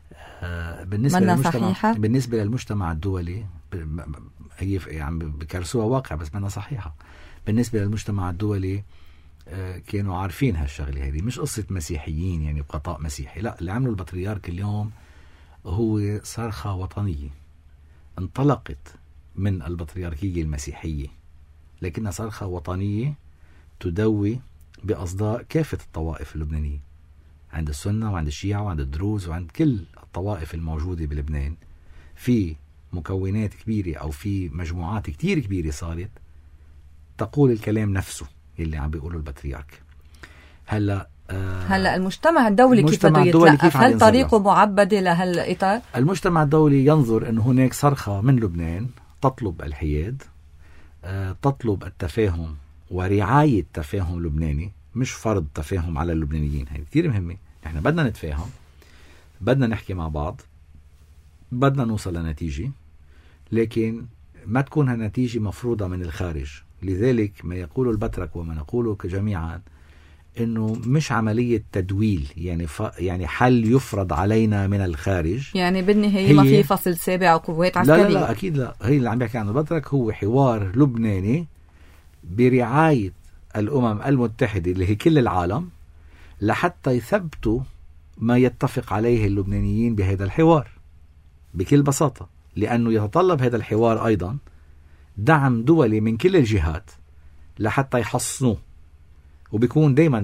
بالنسبة للمجتمع الدولي هي يعني بكرسوها واقع، بس منها صحيحة. بالنسبة للمجتمع الدولي كانوا عارفين هالشغلة هذه، مش قصة مسيحيين يعني بقطاع مسيحي. لا، اللي عمله البطريرك اليوم هو صرخة وطنية انطلقت من البطريركية المسيحية، لكنها صرخة وطنية تدوي بأصداء كافة الطوائف اللبنانية، عند السنة وعند الشيعة وعند الدروز وعند كل الطوائف الموجودة بلبنان. في مكونات كبيرة أو في مجموعات كتير كبيرة صارت تقول الكلام نفسه اللي عم بيقوله البطريرك. هلأ المجتمع الدولي كيف بده يتلقف؟ هل طريقه معبدة لهالإطار؟ المجتمع الدولي ينظر أن هناك صرخة من لبنان تطلب الحياد، تطلب التفاهم ورعاية تفاهم لبناني، مش فرض تفاهم على اللبنانيين. هي كتير مهمة. نحن بدنا نتفاهم، بدنا نحكي مع بعض، بدنا نوصل لنتيجة، لكن ما تكون هالنتيجة مفروضة من الخارج. لذلك ما يقوله البطرك وما نقوله جميعا انه مش عملية تدويل، يعني حل يفرض علينا من الخارج. يعني بالنهاية ما في فصل سابع وقوات عسكرية. لا اكيد لا. هي اللي عم بيحكي عنه البطرك هو حوار لبناني برعاية الأمم المتحدة اللي هي كل العالم، لحتى يثبتوا ما يتفق عليه اللبنانيين بهذا الحوار بكل بساطة. لأنه يتطلب هذا الحوار أيضا دعم دولي من كل الجهات لحتى يحصنوه. وبيكون دايما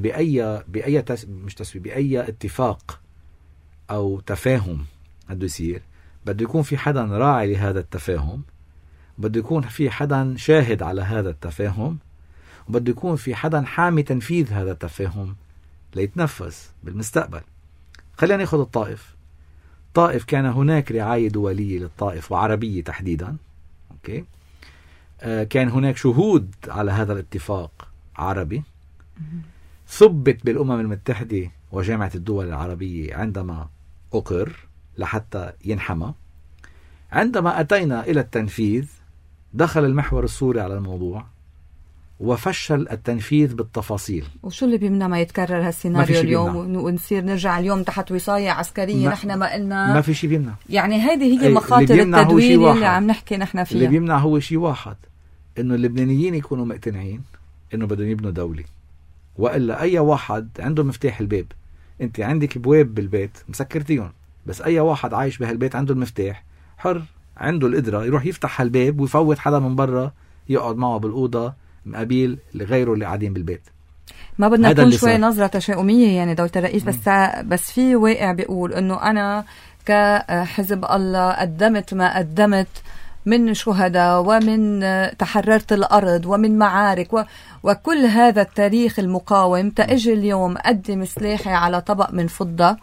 بأي اتفاق أو تفاهم بده يصير، بده يكون في حدا راعي لهذا التفاهم، بده يكون في حدا شاهد على هذا التفاهم، وبده يكون في حدا حامي تنفيذ هذا التفاهم ليتنفذ بالمستقبل. خلينا ناخذ الطائف. طائف كان هناك رعاية دولية للطائف وعربية تحديدا. أوكي. كان هناك شهود على هذا الاتفاق عربي، ثبت بالأمم المتحدة وجامعة الدول العربية عندما أقر لحتى ينحمى. عندما أتينا إلى التنفيذ دخل المحور السوري على الموضوع وفشل التنفيذ بالتفاصيل. وشو اللي بيمنع ما يتكرر هالسيناريو اليوم ونصير نرجع اليوم تحت وصاية عسكرية؟ نحن ما قلنا ما في شيء بيمنع. يعني هذه هي مخاطر التدوير اللي عم نحكي نحن فيها. اللي بيمنع هو شيء واحد، إنه اللبنانيين يكونوا مقتنعين إنه بدهم يبنوا دولة، وإلا أي واحد عنده مفتاح الباب. أنت عندك بواب بالبيت مسكرتيهم، بس أي واحد عايش بهالبيت عنده المفتاح حر، عنده القدرة يروح يفتح هالباب ويفوت حدا من برا يقعد معه بالأوضة مقابل لغيره اللي قاعدين بالبيت. ما بدنا نكون شوي نظرة تشاؤمية يعني دولة الرئيس، بس في واقع بيقول إنه أنا كحزب الله قدمت ما قدمت من شهداء ومن تحررت الأرض ومن معارك وكل هذا التاريخ المقاوم، تأجي اليوم قدم سلاحي على طبق من فضة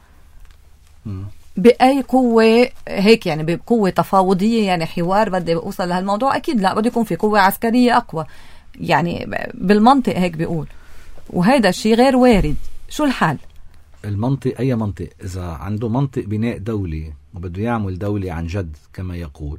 بأي قوة هيك، يعني بقوة تفاوضية، يعني حوار بدي أوصل لهالموضوع. أكيد لا، بده يكون في قوة عسكرية أقوى، يعني بالمنطق هيك بيقول، وهذا الشيء غير وارد. شو الحل؟ المنطق أي منطق إذا عنده منطق بناء دولي وبده يعمل دولة عن جد كما يقول،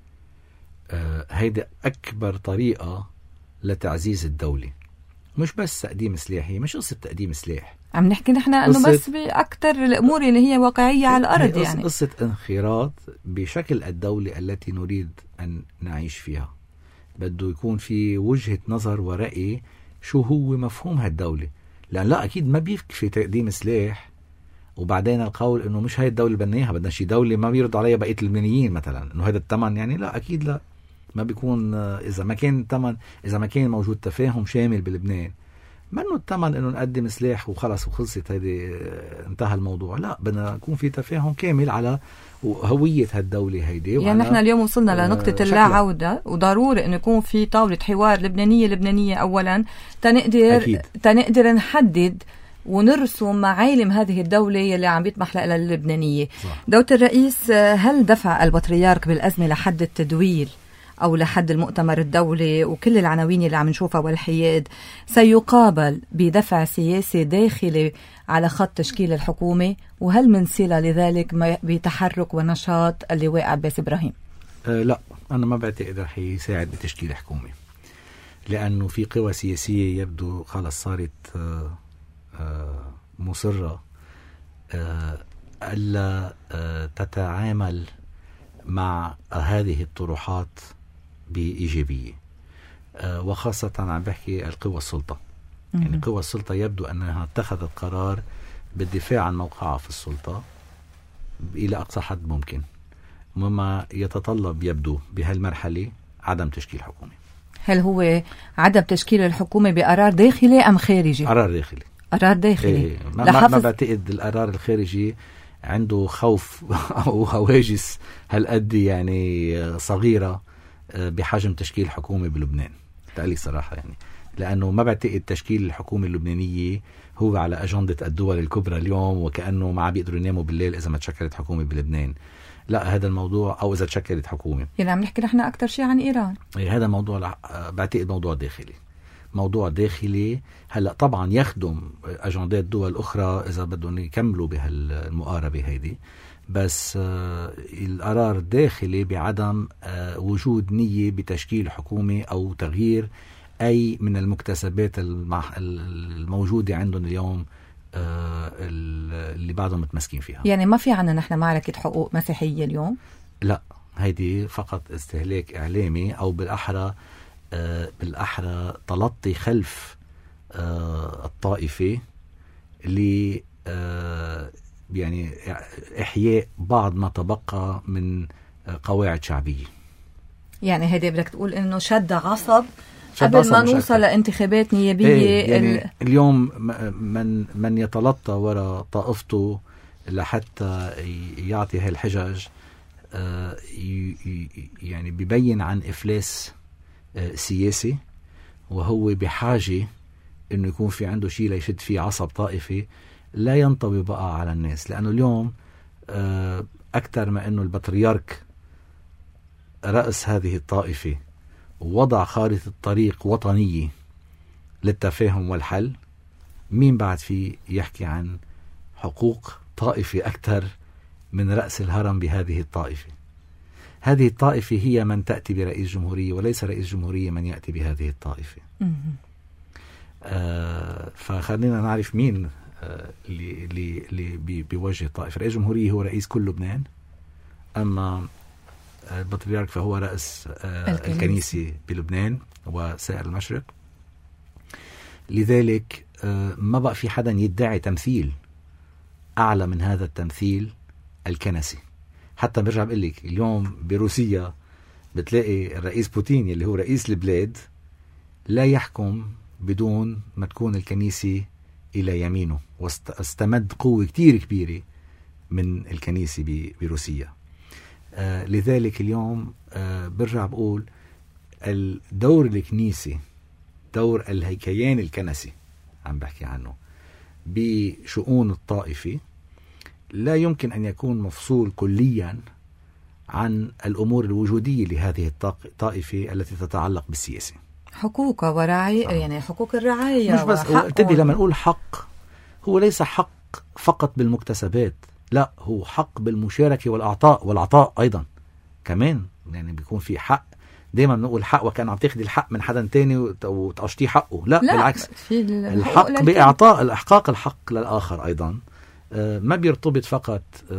هيدا أكبر طريقة لتعزيز الدولة. مش بس تقديم سلاحي، مش قصة تقديم سلاح، عم نحكي نحن أنه بس بأكتر الأمور اللي هي واقعية على الأرض. يعني قصة انخراط بشكل الدولة التي نريد أن نعيش فيها. بده يكون في وجهة نظر ورأي شو هو مفهوم هالدولة، لأن لا أكيد ما بيكفي تقديم سلاح وبعدين القول إنه مش هاي الدولة بدنا إياها، بدنا شي دولة ما بيرد عليها بقية اللبنانيين مثلا، إنه هذا الثمن. يعني لا أكيد لا، ما بيكون. إذا ما كان الثمن، إذا ما كان موجود تفاهم شامل بلبنان، منه الثمن إنه نقدم سلاح وخلص وخلصت هذه انتهى الموضوع. لا، بدنا يكون في تفاهم كامل على هوية هالدولة هيدي. يعني نحن اليوم وصلنا لنقطة اللا عودة، وضروري إنه يكون في طاولة حوار لبنانية أولا تنقدر نحدد ونرسم معالم هذه الدولة اللي عم بيطمح لها اللبنانية. دولة الرئيس، هل دفع البطريرك بالأزمة لحد التدويل أو لحد المؤتمر الدولي وكل العناوين اللي عم نشوفها والحياد سيقابل بدفع سياسي داخلي على خط تشكيل الحكومة؟ وهل من صلة لذلك بتحرك ونشاط اللواء عباس إبراهيم؟ لا، أنا ما بعتقد رح يساعد بتشكيل حكومة، لأنه في قوى سياسية يبدو خلص صارت مصرة ألا تتعامل مع هذه الطروحات بإيجابية، وخاصة عم بحكي القوى السلطة. يعني قوى السلطة يبدو أنها اتخذت قرار بالدفاع عن موقعها في السلطة إلى أقصى حد ممكن، مما يتطلب يبدو بهالمرحلة عدم تشكيل حكومة. هل هو عدم تشكيل الحكومة بقرار داخلي أم خارجي؟ قرار داخلي. قرار داخلي. إيه. ما بعتقد القرار الخارجي عنده خوف أو هواجس هالقد يعني صغيرة بحجم تشكيل حكومة بلبنان. تقلي صراحة يعني، لأنه ما بعتقد تشكيل الحكومة اللبنانية هو على أجندة الدول الكبرى اليوم، وكأنه ما بيقدروا يناموا بالليل إذا ما تشكلت حكومة بلبنان. لا، هذا الموضوع أو إذا تشكلت حكومة، يعني عم نحكي نحن أكتر شيء عن إيران. هذا موضوع بعتقد موضوع داخلي. هلأ طبعا يخدم أجندات دول أخرى إذا بدهم يكملوا بهالمقاربة هيدي، بس القرار داخلي بعدم وجود نية بتشكيل حكومة أو تغيير أي من المكتسبات الموجودة عندهم اليوم اللي بعضهم متمسكين فيها. يعني ما في عنا نحن معركة حقوق مسيحية اليوم؟ لا، هيدي فقط استهلاك إعلامي، أو بالأحرى تلطي خلف الطائفة يعني إحياء بعض ما تبقى من قواعد شعبية. يعني هيدي بدك تقول إنه شد عصب قبل ما نوصل لانتخابات نيابية. يعني اليوم من يتلطى وراء طائفته لحتى يعطي هالحجج يعني بيبين عن إفلاس سياسي، وهو بحاجة إنه يكون في عنده شيء ليشد فيه عصب طائفي لا ينطوي بقى على الناس. لأنه اليوم أكثر ما إنه البطريرك رأس هذه الطائفة ووضع خارطة طريق وطنية للتفاهم والحل، مين بعد فيه يحكي عن حقوق طائفة أكثر من رأس الهرم بهذه الطائفة؟ هذه الطائفة هي من تأتي برئيس جمهورية، وليس رئيس جمهورية من يأتي بهذه الطائفة. فخلينا نعرف مين اللي بيوجه الطائفة. رئيس جمهورية هو رئيس كل لبنان، أما البطريرك فهو رأس الكنيسة بلبنان وسائر المشرق. لذلك ما بقى في حدا يدعي تمثيل أعلى من هذا التمثيل الكنسي. حتى برجع بقول لك اليوم بروسيا بتلاقي الرئيس بوتين اللي هو رئيس البلاد لا يحكم بدون ما تكون الكنيسة إلى يمينه، واستمد قوة كتير كبيرة من الكنيسة بروسيا. لذلك اليوم برجع بقول الدور الكنيسي، دور الكيان الكنسي عم بحكي عنه بشؤون الطائفة، لا يمكن أن يكون مفصول كليا عن الأمور الوجودية لهذه الطائفة التي تتعلق بالسياسة. حقوق ورعاية، يعني حقوق الرعاية. مش بس تدي لما نقول حق، هو ليس حق فقط بالمكتسبات، لا، هو حق بالمشاركة والعطاء أيضا كمان. يعني بيكون في حق، دايما بنقول حق وكان عم تاخدي الحق من حدا تاني وتقشتيه حقه. لا بالعكس، الحق بإعطاء الإحقاق الحق للآخر أيضا. ما بيرتبط فقط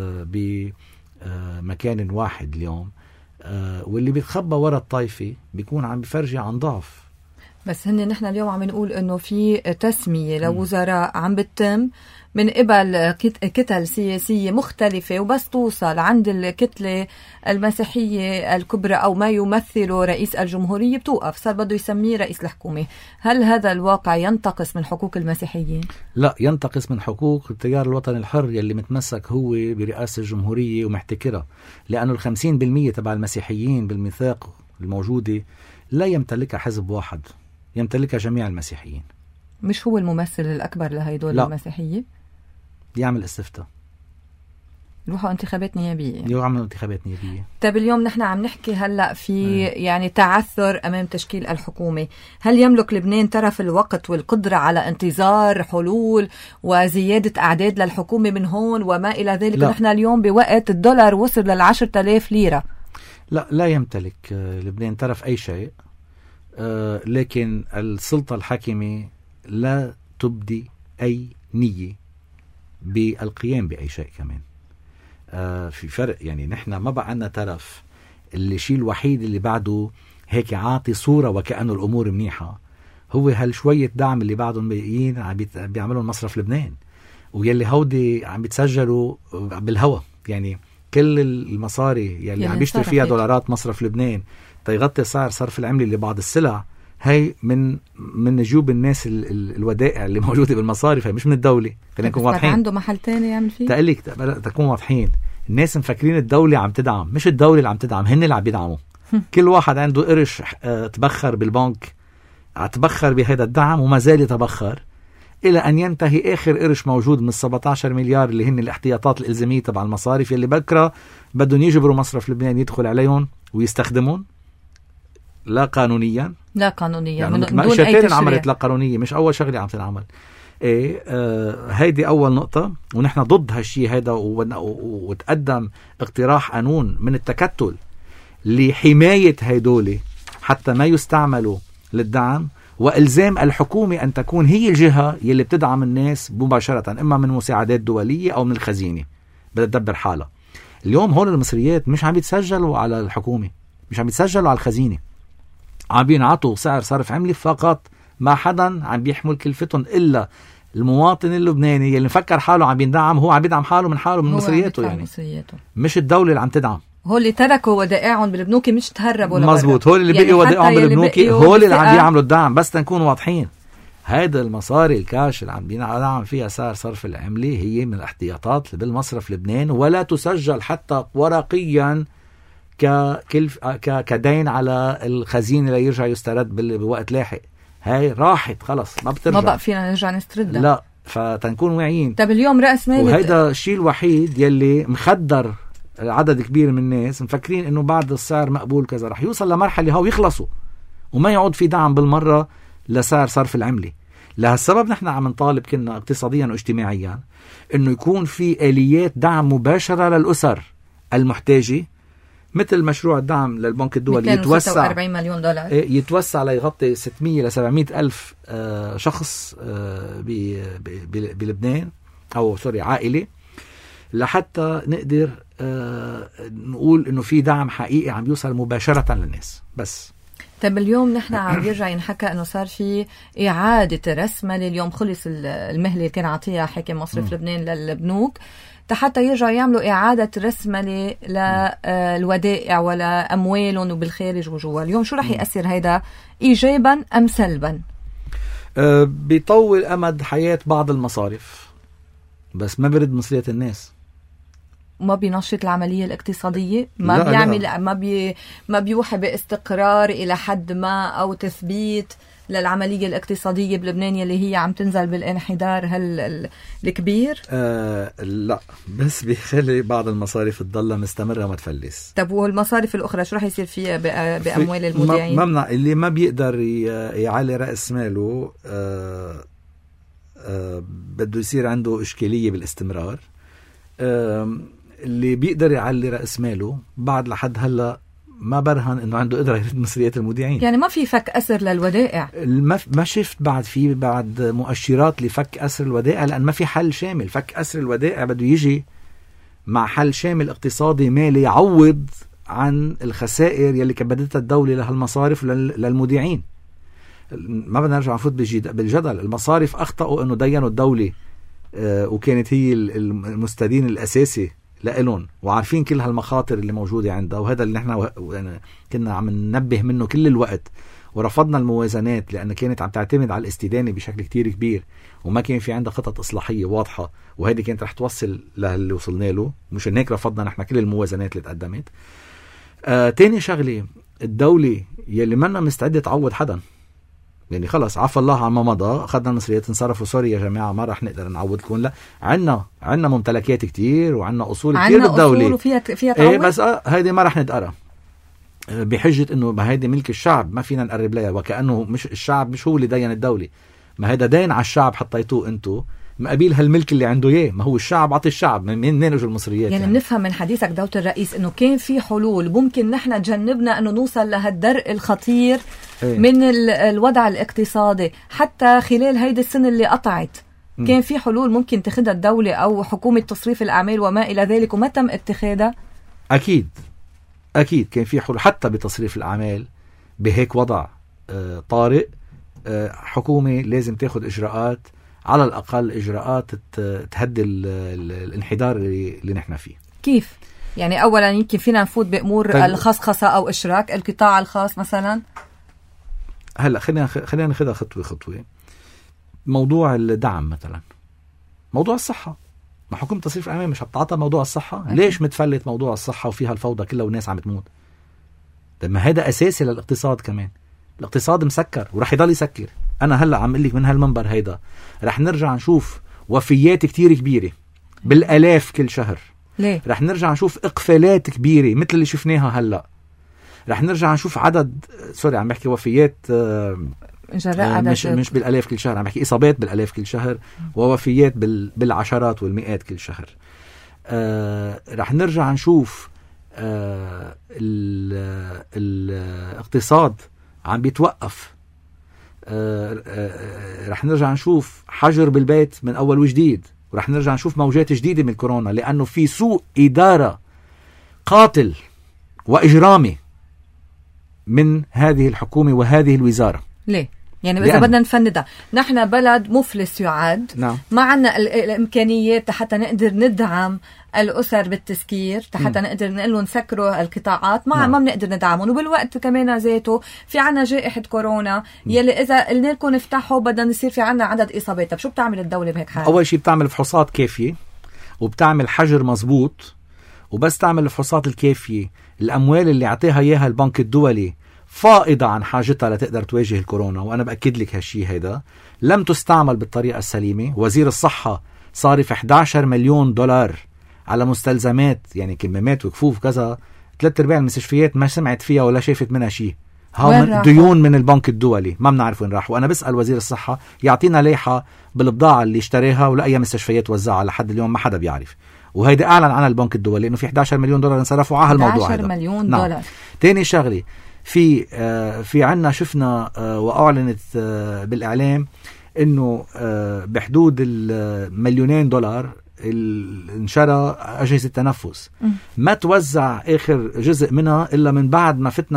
بمكان واحد اليوم، واللي بيتخبى وراء الطائفة بيكون عم بيفرجي عن ضعف. بس نحن اليوم عم نقول إنه في تسمية لوزراء عم بتتم من قبل كتل سياسية مختلفة، وبس توصل عند الكتلة المسيحية الكبرى أو ما يمثل رئيس الجمهورية بتوقف، صار بده يسميه رئيس الحكومة. هل هذا الواقع ينتقص من حقوق المسيحيين؟ لا، ينتقص من حقوق التيار الوطني الحر يلي متمسك هو برئاسة الجمهورية ومحتكرة، لأنه 50% تبع المسيحيين بالميثاق الموجودة لا يمتلكها حزب واحد، يمتلكها جميع المسيحيين. مش هو الممثل الأكبر لهيدول المسيحية؟ يعمل استفتاء، يروحوا انتخابات نيابية، يعملوا انتخابات نيابية. طيب اليوم نحن عم نحكي هلأ في يعني تعثر أمام تشكيل الحكومة. هل يملك لبنان طرف الوقت والقدرة على انتظار حلول وزيادة أعداد للحكومة من هون وما إلى ذلك؟ نحن اليوم بوقت الدولار وصل 10,000 ليرة. لا يمتلك لبنان طرف أي شيء، لكن السلطة الحاكمة لا تبدي أي نية بالقيام بأي شيء كمان. في فرق، يعني نحن ما بقى عنا طرف. الشيء الوحيد اللي بعده هيك عاطي صورة وكأنه الأمور منيحة هو هالشوية دعم اللي بعدهم باقيين عم بيعملوا مصرف لبنان، ويلي هودي عم بيتسجلوا بالهوا. يعني كل المصاري يلي عم بيشتري فيها دولارات مصرف لبنان تيغطي سعر صرف العملة لبعض السلع، هي من جيوب الناس الودائع اللي موجودة بالمصارف، هي مش من الدولة. خلينا نكون واضحين. عنده محل تاني يعمل فيه. تقلك تكون واضحين. الناس مفكرين الدولة عم تدعم، مش الدولة اللي عم تدعم، هن اللي عم بيدعموا. كل واحد عنده قرش تبخر بالبنك، تبخر بهذا الدعم وما زال يتبخر إلى أن ينتهي آخر قرش موجود من 17 مليار اللي هن الاحتياطات الإلزامية تبع المصارف اللي بكرة بدهم يجبروا مصرف لبنان يدخل عليهم ويستخدمون لا قانونيا. يعني من دون أي تشريع. عملت لا قانونية، مش أول شغلة عم تنعمل. هيدي أول نقطة، ونحن ضد هالشي هيدا، وتقدم اقتراح قانون من التكتل لحماية هيدولي حتى ما يستعملوا للدعم، وإلزام الحكومة أن تكون هي الجهة يلي بتدعم الناس مباشرة، إما من مساعدات دولية أو من الخزينة بدها تدبر حالها. اليوم هون المصريات مش عم يتسجلوا على الحكومة، مش عم يتسجلوا على الخزينة، عم بينعطوا سعر صرف عملي فقط، ما حدا عم بيحمل كلفتهم إلا المواطن اللبناني يلي مفكر حاله عم بيندعم. هو عم بيدعم حاله من حاله، من مصرياته يعني، مش الدولة اللي عم تدعم. هو اللي تركوا ودائعهم بالبنوك، مش تهربوا لبرا. مزبوط، هو اللي بقي ودائعهم بالبنوك، هو اللي عم بيعملوا الدعم. بس تنكون واضحين، هيدا المصاري الكاش اللي عم بيدعم فيها سعر صرف العملي هي من الاحتياطات بالمصرف لبنان، ولا تسجل حتى ورقيا كدين على الخزينة ليرجع يسترد بوقت لاحق. هاي راحت خلص، ما بترجع، ما بقى فينا نرجع نستردها. لا، فتنكون واعيين. طب اليوم رأس مال، وهيدا الشيء الوحيد يلي مخدر عدد كبير من الناس، مفكرين انه بعد السعر مقبول كذا رح يوصل لمرحلة هاو يخلصوا وما يعود في دعم بالمرة لسعر صرف العملي. لهالسبب نحن عم نطالب كنا اقتصاديا واجتماعيا انه يكون في آليات دعم مباشرة للأسر المحتاجة، مثل مشروع الدعم للبنك الدولي يتوسع 40 مليون دولار، يتوسع ليغطي 600 ل 700 ألف شخص بلبنان، أو سوري عائلة، لحتى نقدر نقول إنه في دعم حقيقي عم يوصل مباشرة للناس. بس طيب اليوم نحن عم يرجع ينحكى إنه صار في إعادة رسملة. اليوم خلص المهلة اللي كان عطيها حاكم مصرف لبنان للبنوك حتى يرجعوا يعملوا إعادة رسملة للودائع ولا أموالهم وبالخارج وجوا. اليوم شو رح يأثر هيدا، إيجابا أم سلبا؟ بيطول أمد حياة بعض المصارف، بس ما برد مصرية الناس، ما بينشط العملية الاقتصادية، ما بيعمل لا. ما بيوحي باستقرار إلى حد ما أو تثبيت للعملية الاقتصادية بلبنان اللي هي عم تنزل بالانحدار الكبير. لا، بس بيخلي بعض المصارف تضل مستمرة وما تفلس. طب والمصارف الأخرى شو رح يصير فيها بأموال المودعين؟ ممنع اللي ما بيقدر يعلي رأس ماله، بده يصير عنده إشكالية بالاستمرار. اللي بيقدر يعلي رأس ماله بعد لحد هلأ ما برهن انه عنده قدرة يرد مصريات المودعين. يعني ما في فك أسر للودائع، ما شفت بعد مؤشرات لفك أسر الودائع، لأن ما في حل شامل. فك أسر الودائع بده يجي مع حل شامل اقتصادي مالي يعوض عن الخسائر يلي كبدتها الدولة لهالمصارف للمودعين. ما بدنا نرجع نفوت بالجدل. المصارف أخطأوا انه دينوا الدولة، وكانت هي المستدين الأساسي لإلهم، وعارفين كل هالمخاطر اللي موجودة عندها. وهذا اللي نحن كنا عم ننبه منه كل الوقت، ورفضنا الموازنات لأن كانت عم تعتمد على الاستدانة بشكل كتير كبير، وما كان في عندها خطط إصلاحية واضحة، وهذه كانت رح توصل للي وصلنا له. مش هيك رفضنا نحن كل الموازنات اللي تقدمت. تاني شغلة، الدولة يلي منا مستعدة تعوض حدا، يعني خلص عفى الله عما مضى، أخذنا المصريات انصرفوا، سوري يا جماعة ما رح نقدر نعوض لكم. لا، عنا ممتلكات كتير وعنا أصول كتير بالدولة، فيها تعوض. بس هيدي ما رح نتقرأ بحجة إنه هيدي ملك الشعب، ما فينا نقرب لها، وكأنه مش الشعب مش هو اللي دين الدولة. ما هيدا دين على الشعب حطيتوه أنتو مقابل هالملك اللي عنده اياه. ما هو الشعب عطي الشعب، منين اجوا المصريات؟ يعني بنفهم من حديثك دولة الرئيس انه كان في حلول ممكن نحن تجنبنا انه نوصل لهالدرء الخطير من الوضع الاقتصادي حتى خلال هيدي السنة اللي قطعت. كان في حلول ممكن تاخدها الدولة او حكومة تصريف الاعمال وما الى ذلك وما تم اتخاذها. اكيد كان في حلول حتى بتصريف الاعمال. بهيك وضع طارئ حكومة لازم تاخد اجراءات، على الاقل اجراءات تهدي الانحدار اللي نحن فيه. كيف يعني؟ اولا يمكن فينا نفوت بامور الخصخصة او اشراك القطاع الخاص مثلا. هلا خلينا ناخذها خطوه. موضوع الدعم مثلا، موضوع الصحه، ما حكومة تصريف الأعمال مش هتعطى موضوع الصحة؟ ليش متفلت موضوع الصحة وفيها الفوضى كلها والناس عم تموت؟ ما هذا أساسي للاقتصاد كمان. الاقتصاد مسكر ورح يضل يسكر. أنا هلأ عم قلك من هالمنبر هيدا رح نرجع نشوف وفيات كتير كبيرة بالآلاف كل شهر. ليه؟ رح نرجع نشوف إقفالات كبيرة مثل اللي شفناها هلأ. رح نرجع نشوف عدد عم بحكي وفيات مش بالآلاف كل شهر، عم بحكي إصابات بالآلاف كل شهر ووفيات بالعشرات والمئات كل شهر. رح نرجع نشوف الاقتصاد عم بيتوقف. رح نرجع نشوف حجر بالبيت من أول وجديد، ورح نرجع نشوف موجات جديدة من الكورونا، لأنه في سوء إدارة قاتل وإجرامي من هذه الحكومة وهذه الوزارة. ليه؟ يعني إذا بدنا نفندها، نحن بلد مفلس يعد. نعم. ما عنا الإمكانيات حتى نقدر ندعم الأسر بالتسكير، حتى نقدر نقول نسكروا القطاعات، ما بنقدر ندعمهم. وبالوقت كمان ذاته في عنا جائحة كورونا يلي إذا قلنا لكم افتحوا بدنا نصير في عنا عدد إصابات. طب شو بتعمل الدولة بهيك حال؟ أول شيء بتعمل فحوصات كافية وبتعمل حجر مزبوط، وبس تعمل الفحوصات الكافية الأموال اللي عطيها إياها البنك الدولي فائضة عن حاجتها لتقدر تواجه الكورونا. وأنا بأكد لك هالشي هيدا لم تستعمل بالطريقة السليمة. وزير الصحة صارف 11 مليون دولار على مستلزمات، يعني كمامات وكفوف كذا. 3/4 المستشفيات ما سمعت فيها ولا شافت منها شيء. ديون من البنك الدولي ما بنعرف وين راح. وأنا بسأل وزير الصحة يعطينا لائحة بالبضاعة اللي اشتريها ولا أي مستشفيات وزعها. لحد اليوم ما حدا بيعرف. وهيدا أعلن عنها البنك الدولي إنه في 11 مليون دولار انصرفوا على الموضوع هذا. 11 مليون دولار. تاني شغلة، في عنا شفنا وأعلنت بالإعلام إنه بحدود $2 مليون انشرى أجهزة التنفس. ما توزع آخر جزء منها إلا من بعد ما فتنا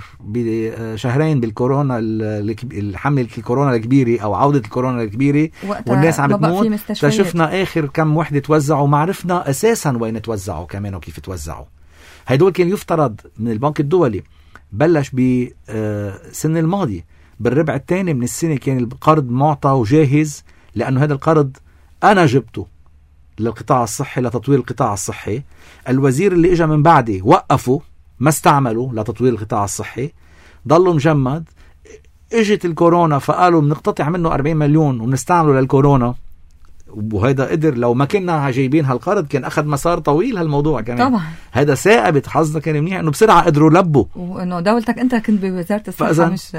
شهرين بالكورونا، الحملة الكورونا الكبيرة أو عودة الكورونا الكبيرة، والناس عم تموت. شفنا آخر كم وحدة توزعوا وما عرفنا أساسا وين توزعوا كمان وكيف توزعوا. هيدول كان يفترض من البنك الدولي بلش بسنة الماضي بالربع الثاني من السنة كان القرض معطى وجاهز، لأنه هذا القرض أنا جبته للقطاع الصحي لتطوير القطاع الصحي. الوزير اللي اجى من بعدي وقفوا ما استعملوا لتطوير القطاع الصحي، ضلوا مجمد. اجت الكورونا فقالوا بنقتطع منه 40 مليون ونستعمله للكورونا. وهذا قدر، لو ما كنا جايبين هالقرض كان أخذ مسار طويل هالموضوع كمان. طبعا هذا ثائبت حظنا كان منيح إنه بسرعة قدروا لبوا، وإنه دولتك أنت كنت بوزارة الصحة مش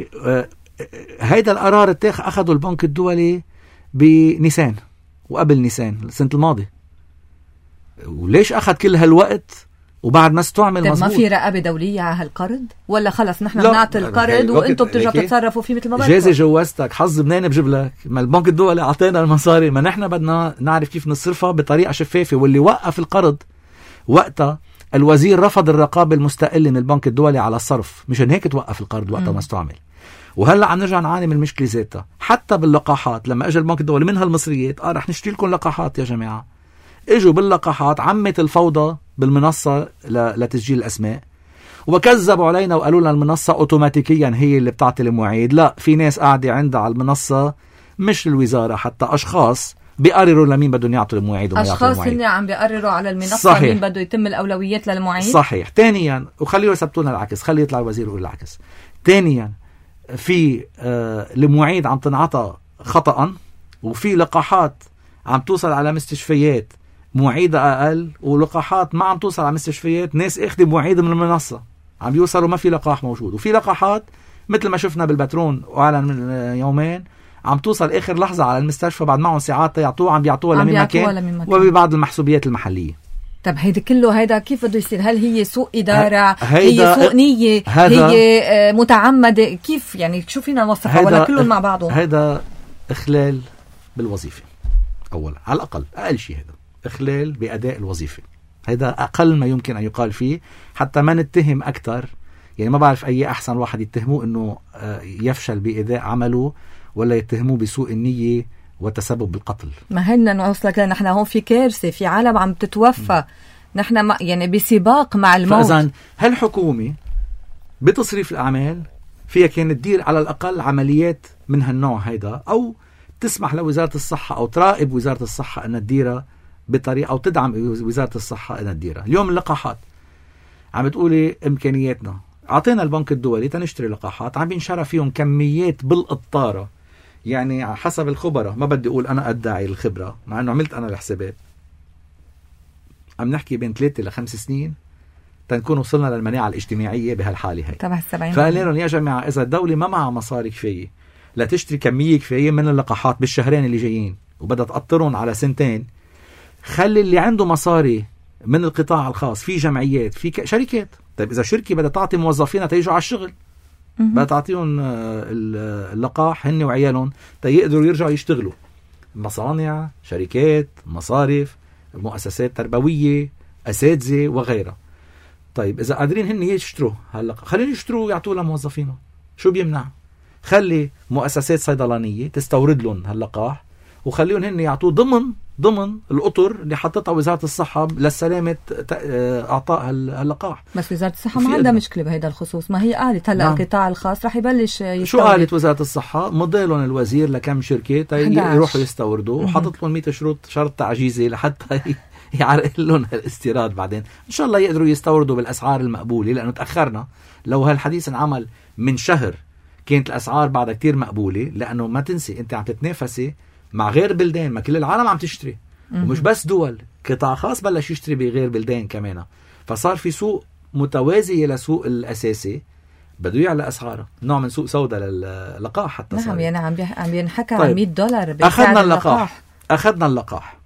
هيدا القرار أخذوا البنك الدولي بنيسان وقبل نيسان السنة الماضية. وليش أخذ كل هالوقت وبعد ما استعمل مظبوط؟ ما في رقابة دولية على هالقرض ولا خلص نحن بنعطي القرض وانتم بترجعوا تتصرفوا فيه مثل ما بدكم؟ جازي جوازتك حظ منين بجيب لك؟ ما البنك الدولي أعطينا المصاري، ما نحن بدنا نعرف كيف نصرفها بطريقة شفافة. واللي وقف القرض وقتها الوزير رفض الرقابة المستقلة من البنك الدولي على الصرف، مشان هيك توقف القرض وقتها ما استعمل. وهلا عم نرجع نعاني من المشكلة ذاتها. حتى باللقاحات لما اجى البنك الدولي منها المصريات رح نشتري لكم لقاحات يا جماعة، اجوا باللقاحات عمت الفوضى بالمنصة لتسجيل الأسماء، وكذبوا علينا وقالوا لنا المنصة أوتوماتيكيا هي اللي بتعطي المواعيد. لا، في ناس قاعدة عندها على المنصة مش الوزارة، حتى أشخاص بيقرروا لمين بدهم يعطوا المواعيد وما يعطوا المواعيد. أشخاص اللي عم بيقرروا على المنصة صحيح. مين بده يتم الأولويات للمواعيد. صحيح. ثانيا، وخليه يثبتونا العكس، خليه يطلع الوزير ويقول العكس. ثانيا، في المواعيد عم تنعطى خطأ، وفي لقاحات عم توصل على مستشفيات مواعيدها أقل، ولقاحات ما عم توصل على مستشفيات ناس اخذ مواعيد من المنصة عم بيوصلوا ما في لقاح موجود. وفي لقاحات مثل ما شفنا بالبترون وأعلن من يومين عم توصل آخر لحظة على المستشفى بعد معهم ساعات يعطوه، عم بيعطوها لمن مكان وببعض المحسوبيات المحلية. طب هيدا كله هيدا كيف بده يصير؟ هل هي سوء إدارة؟ هي سوء نية؟ هي متعمدة؟ كيف يعني شو فينا نوصفها ولا كلهم مع بعضهم؟ هيدا إخلال بالوظيفة أولا، على الأقل أقل شيء هذا إخلال بأداء الوظيفة. هذا أقل ما يمكن أن يقال فيه حتى ما نتهم أكثر. يعني ما بعرف أي أحسن واحد يتهموه أنه يفشل بأداء عمله ولا يتهموه بسوء النية وتسبب بالقتل. ما هلنا نوصلك نحن هون في كارثة، في عالم عم تتوفى، نحن يعني بسباق مع الموت. فإذن هالحكومة بتصريف الأعمال فيها كانت تدير على الأقل عمليات من هالنوع هيدا، أو تسمح لوزارة الصحة أو تراقب وزارة الصحة أن تديرها بطريقة، أو تدعم وزارة الصحة أن تديرها. اليوم اللقاحات عم تقولي إمكانياتنا، أعطينا البنك الدولي تنشتري لقاحات، عم بينشرى فيهم كميات بالقطارة. يعني حسب الخبراء، ما بدي أقول أنا أدعي الخبرة مع أنه عملت أنا الحسابات، عم نحكي بين 3 ل 5 سنين تنكون وصلنا للمناعة الاجتماعية بهالحالة هاي. تبع 70. فقال لهم يا جماعة إذا الدولة ما معها مصاري كفاية لا تشتري كمية كفاية من اللقاحات بالشهرين اللي جايين وبدها تقطرهم على 2 سنين، خلي اللي عنده مصاري من القطاع الخاص، في جمعيات، في شركات. طيب إذا شركة بدها تعطي موظفينها تيجوا على الشغل، بدها تعطيهم اللقاح هن وعيالهم تيقدروا يرجعوا يشتغلوا. مصانع، شركات، مصارف، مؤسسات تربوية، أساتذة وغيرها. طيب إذا قادرين هن يشتروا هاللقاح، خليهم يشتروا ويعطوا لموظفينهم، شو بيمنع؟ خلي مؤسسات صيدلانية تستورد لهم هاللقاح وخليهم هن يعطوه ضمن الأطر اللي حطتها وزارة الصحة للسلامة أعطاء اللقاح. بس وزارة الصحة ما عندها مشكلة بهذا الخصوص، ما هي قالت هلأ القطاع الخاص رح يبلش يستورد. شو قالت وزارة الصحة؟ مضيلهم الوزير لكم شركة يروحوا يستوردوا وحطت لهم 100 شرط تعجيزي لحتى يعرق لهم الاستيراد. بعدين إن شاء الله يقدروا يستوردوا بالأسعار المقبولة، لأنه تأخرنا. لو هالحديث انعمل من شهر كانت الأسعار بعدها كتير مقبولة، لأنه ما تنسي أنت عم تتنافسي مع غير بلدان، ما كل العالم عم تشتري، ومش بس دول، قطاع خاص بلش يشتري بغير بلدان كمان. فصار في سوق متوازي لسوق الأساسي بده يعلى أسعاره، نوع من سوق سوداء للقاح حتى. نعم يعني عم ينحكى عن $100 أخذنا اللقاح.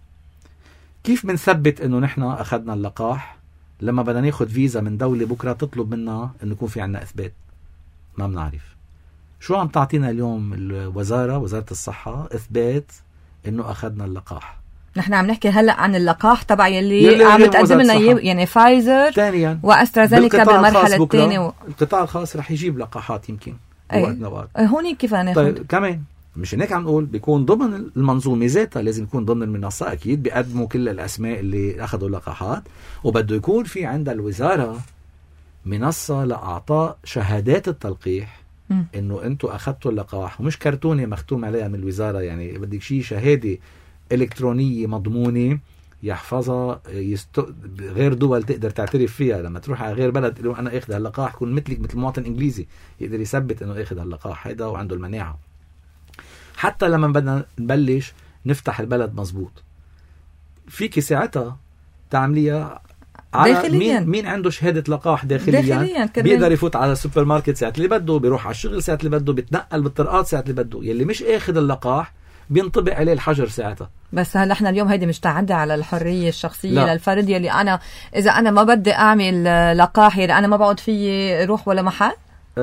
كيف بنثبت إنه نحن أخذنا اللقاح؟ لما بدنا ناخد فيزا من دولة بكرة تطلب منا إنه يكون في عنا إثبات، ما بنعرف شو عم تعطينا اليوم وزارة الصحة إثبات إنه أخذنا اللقاح. نحن عم نحكي هلأ عن اللقاح تبع يلي عم تقدم لنا يعني فايزر وأسترازينيكا بالمرحلة الثانية. القطاع الخاص رح يجيب لقاحات يمكن وقت هوني كيف هناخد. طيب كمان مش هيك عم نقول بيكون ضمن المنظومة ذاتها، لازم يكون ضمن المنصة أكيد بيقدموا كل الأسماء اللي أخذوا لقاحات، وبده يكون في عند الوزارة منصة لأعطاء شهادات التلقيح إنه أنتوا أخذتوا اللقاح، ومش كرتونة مختوم عليها من الوزارة. يعني بدك شيء شهادة إلكترونية مضمونة يحفظها غير دول تقدر تعترف فيها. لما تروح على غير بلد لو أنا أخذ هاللقاح يكون مثلك مثل مواطن إنجليزي يقدر يثبت إنه أخذ هاللقاح هيدا وعنده المناعة. حتى لما بدنا نبلش نفتح البلد مزبوط فيك ساعتها تعمليها على مين عنده شهادة لقاح داخليا بيقدر يفوت على السوبر ماركت ساعة اللي بده، بيروح على الشغل ساعة اللي بده، بيتنقل بالطرقات ساعة اللي بده. يلي مش اخذ اللقاح بينطبق عليه الحجر ساعتها. بس هلا احنا اليوم هيدي مش تعدي على الحرية الشخصية للفرد، يلي انا اذا انا ما بدي اعمل لقاح يلي انا ما بقعد فيي روح ولا محل.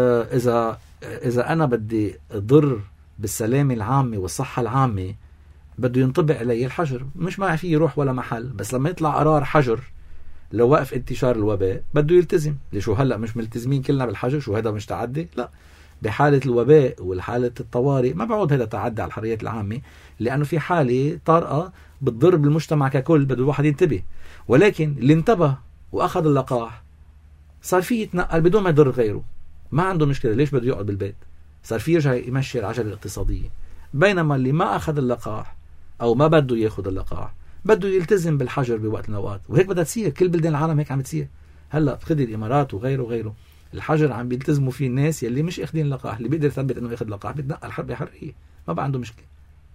اذا انا بدي اضر بالسلامة العامة والصحة العامة بده ينطبق عليه الحجر، مش ما فيه يروح ولا محل. بس لما يطلع قرار حجر لو وقف انتشار الوباء بده يلتزم. ليش هلأ مش ملتزمين كلنا بالحجر؟ شو هذا مش تعدي؟ لا، بحالة الوباء والحالة الطوارئ ما بعود هذا تعدي على الحريات العامة، لأنه في حالة طارئة بتضر بالمجتمع ككل بده الواحد ينتبه. ولكن اللي انتبه وأخذ اللقاح صار فيه يتنقل بدون ما يضر غيره، ما عنده مشكلة. ليش بده يقعد بالبيت؟ صار فيه يرجع يمشي العجلة الاقتصادية. بينما اللي ما أخذ اللقاح أو ما بده ياخذ اللقاح بده يلتزم بالحجر بوقت من الأوقات. وهيك بدها تصير كل بلدان العالم، هيك عم تصير. هلا خذي الإمارات وغيره الحجر عم بيلتزموا فيه الناس يلي مش اخذين اللقاح، اللي بيقدر يثبت انه اخذ لقاح بيتنقل بحرية ما بقى عنده مشكلة.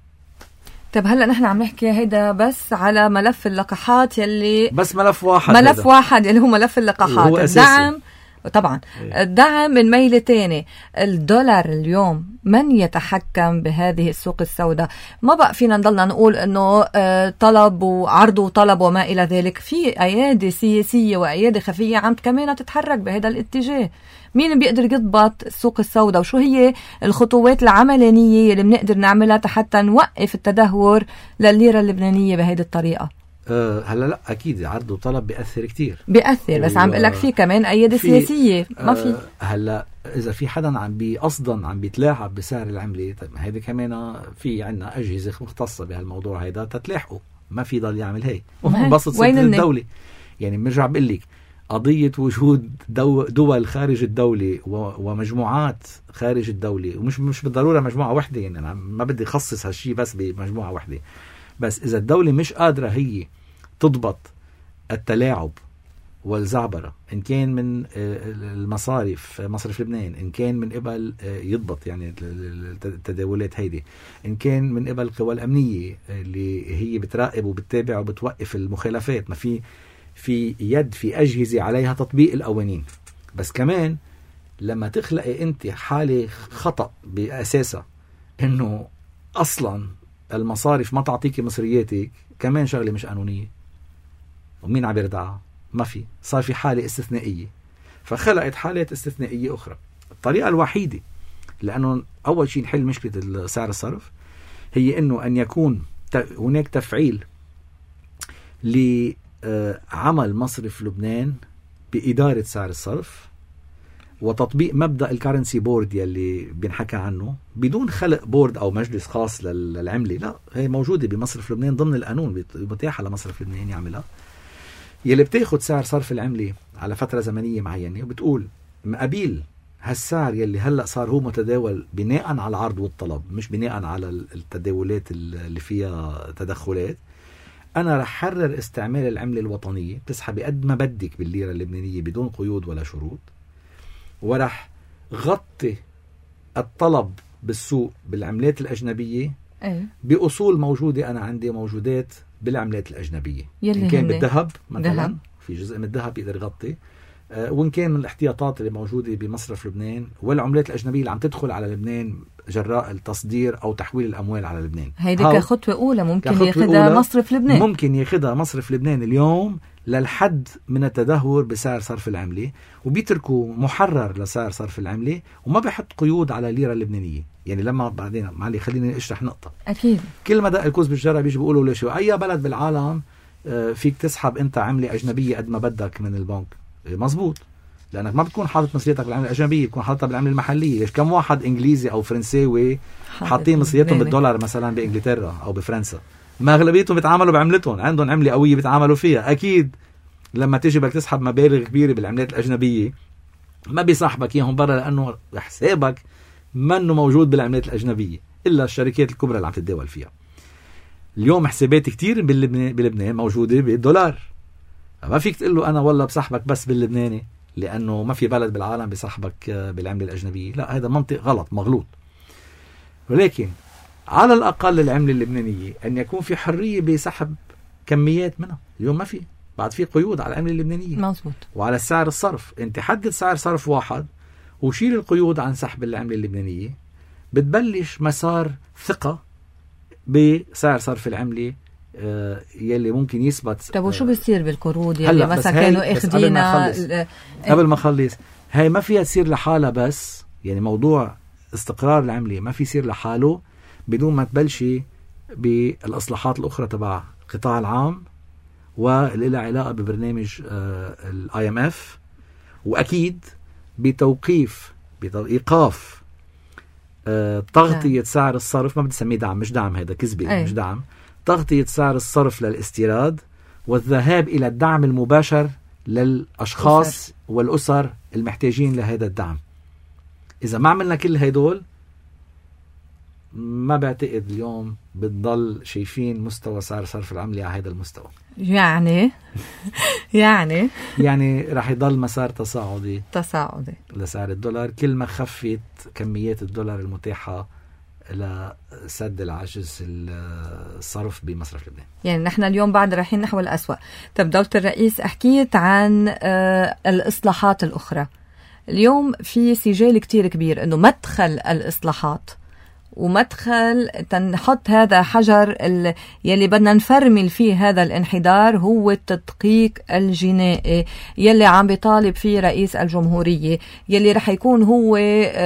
طب هلا نحن عم نحكي هيدا بس على ملف اللقاحات يلي بس ملف واحد اللي هو ملف اللقاحات، الدعم طبعا الدعم من ميل تاني. الدولار اليوم من يتحكم بهذه السوق السوداء؟ ما بقى فينا نضلنا نقول انه طلب وعرض وطلب وما الى ذلك. في ايادي سياسيه وايادي خفيه عم كمان تتحرك بهذا الاتجاه. مين بيقدر يضبط السوق السوداء؟ وشو هي الخطوات العملانيه اللي بنقدر نعملها حتى نوقف التدهور للليره اللبنانيه بهذه الطريقه؟ هلا لا اكيد عرض وطلب بيأثر كتير، بيأثر، بس عم بقول لك في كمان ايادي سياسيه ما في. هلا اذا في حدا قصدا عم بيتلاعب بسعر العمله، طيب هيدا كمان في عنا اجهزه مختصه بهالموضوع هيدا تتلاحقه، ما في ضل يعمل هيك وبسط سلطه الدوله. يعني بنرجع بقول لك قضيه وجود دول خارج الدوله ومجموعات خارج الدوله، ومش بالضروره مجموعه واحده، يعني انا ما بدي اخصص هالشيء بس بمجموعه واحده، بس إذا الدولة مش قادرة هي تضبط التلاعب والزعبرة، إن كان من المصارف مصرف لبنان، إن كان من قبل يضبط يعني التداولات هيدي، إن كان من قبل القوى الأمنية اللي هي بتراقب وبتتابع وبتوقف المخالفات، ما في يد في أجهزة عليها تطبيق القوانين. بس كمان لما تخلقي أنت حالة خطأ بأساسها إنه أصلاً المصارف ما تعطيكي مصرياتك، كمان شغلة مش قانونية، ومين عم يردعها؟ ما في، صار في حالة استثنائية، فخلقت حالات استثنائية أخرى. الطريقة الوحيدة لأنه أول شيء نحل مشكلة سعر الصرف هي أنه أن يكون هناك تفعيل لعمل مصرف لبنان بإدارة سعر الصرف وتطبيق مبدأ الكارنسي بورد يلي بنحكى عنه، بدون خلق بورد أو مجلس خاص للعملة. لا، هي موجودة بمصرف لبنان ضمن القانون، متاحة لمصرف لبنان يعملها، يلي بتاخد سعر صرف العملة على فترة زمنية معينة وبتقول مقابل هالسعر يلي هلأ صار هو متداول بناء على العرض والطلب، مش بناء على التداولات اللي فيها تدخلات، أنا رح حرر استعمال العملة الوطنية، بتسحبي قد ما بدك بالليرة اللبنانية بدون قيود ولا شروط، ورح غطي الطلب بالسوق بالعملات الأجنبية بأصول موجودة أنا عندي موجودات بالعملات الأجنبية، إن كان بالذهب مثلا في جزء من الذهب يقدر يغطي، وإن كان من الاحتياطات اللي موجودة بمصرف لبنان والعملات الأجنبية اللي عم تدخل على لبنان جراء التصدير أو تحويل الأموال على لبنان. هيدي كخطوة أولى ممكن ياخدها مصرف لبنان، ممكن ياخدها مصرف لبنان اليوم للحد من التدهور بسعر صرف العملة، وبيتركوا محرر لسعر صرف العملة وما بيحط قيود على الليرة اللبنانية. يعني لما بعدين معلي خليني اشرح نقطة. أكيد كل ما دق الكوز بالشارع بيجي بيقولوا ليش أي بلد بالعالم فيك تسحب أنت عملة أجنبية قد ما بدك من البنك؟ مزبوط، لأنك ما بتكون حاطط مصرياتك بالعملة الأجنبية، بتكون حاططها بالعملة المحلية. ليش كم واحد إنجليزي أو فرنساوي حاطين مصرياتهم بالدولار مثلا بإنجلترا أو بفرنسا؟ ما أغلبيتهم بيتعاملوا بعملتهم، عندهم عملة قوية بيتعاملوا فيها. أكيد لما تيجي بدك تسحب مبالغ كبيرة بالعملات الأجنبية ما بيسحبك إياهم برا، لأنه حسابك منه موجود بالعملات الأجنبية إلا الشركات الكبرى اللي عم تتداول فيها. اليوم حسابات كتير بلبنان موجودة بالدولار، ما فيك تقول له أنا والله بسحبك بس باللبناني لأنه ما في بلد بالعالم بسحبك بالعملة الأجنبية. لا، هذا منطق غلط مغلوط. ولكن على الأقل العملة اللبنانية أن يكون في حرية بسحب كميات منها. اليوم ما في، بعد في قيود على العملة اللبنانية مظبوط، وعلى السعر الصرف. انت حدد سعر صرف واحد وشيل القيود عن سحب العملة اللبنانية، بتبلش مسار ثقة بسعر صرف العملة يلي ممكن يثبت. طب وشو بيصير بالقروض يلي مثلا كانوا اخذينها؟ قبل ما خلص، هاي ما فيها تصير لحالها، بس يعني موضوع استقرار العملة ما في يصير لحاله بدون ما تبلشي بالإصلاحات الأخرى تبع القطاع العام واللي لها علاقة ببرنامج IMF، وأكيد بإيقاف تغطية سعر الصرف. ما بدي أسميه دعم، مش دعم، هذا كذبة، مش دعم. تغطية سعر الصرف للاستيراد والذهاب إلى الدعم المباشر للأشخاص والأسر المحتاجين لهذا الدعم. إذا ما عملنا كل هيدول ما بعتقد اليوم بتضل شايفين مستوى سعر صرف العملة على هذا المستوى. يعني راح يضل مسار تصاعدي لسعر الدولار كل ما خفت كميات الدولار المتاحة لسد العجز الصرف بمصرف لبنان. يعني نحن اليوم بعد رايحين نحو الأسوأ. طب دولة الرئيس، حكيت عن الإصلاحات الأخرى، اليوم في سجال كتير كبير إنه مدخل الإصلاحات ومدخل تنحط هذا حجر يلي بدنا نفرمل فيه هذا الانحدار هو التدقيق الجنائي يلي عم بيطالب فيه رئيس الجمهورية، يلي رح يكون هو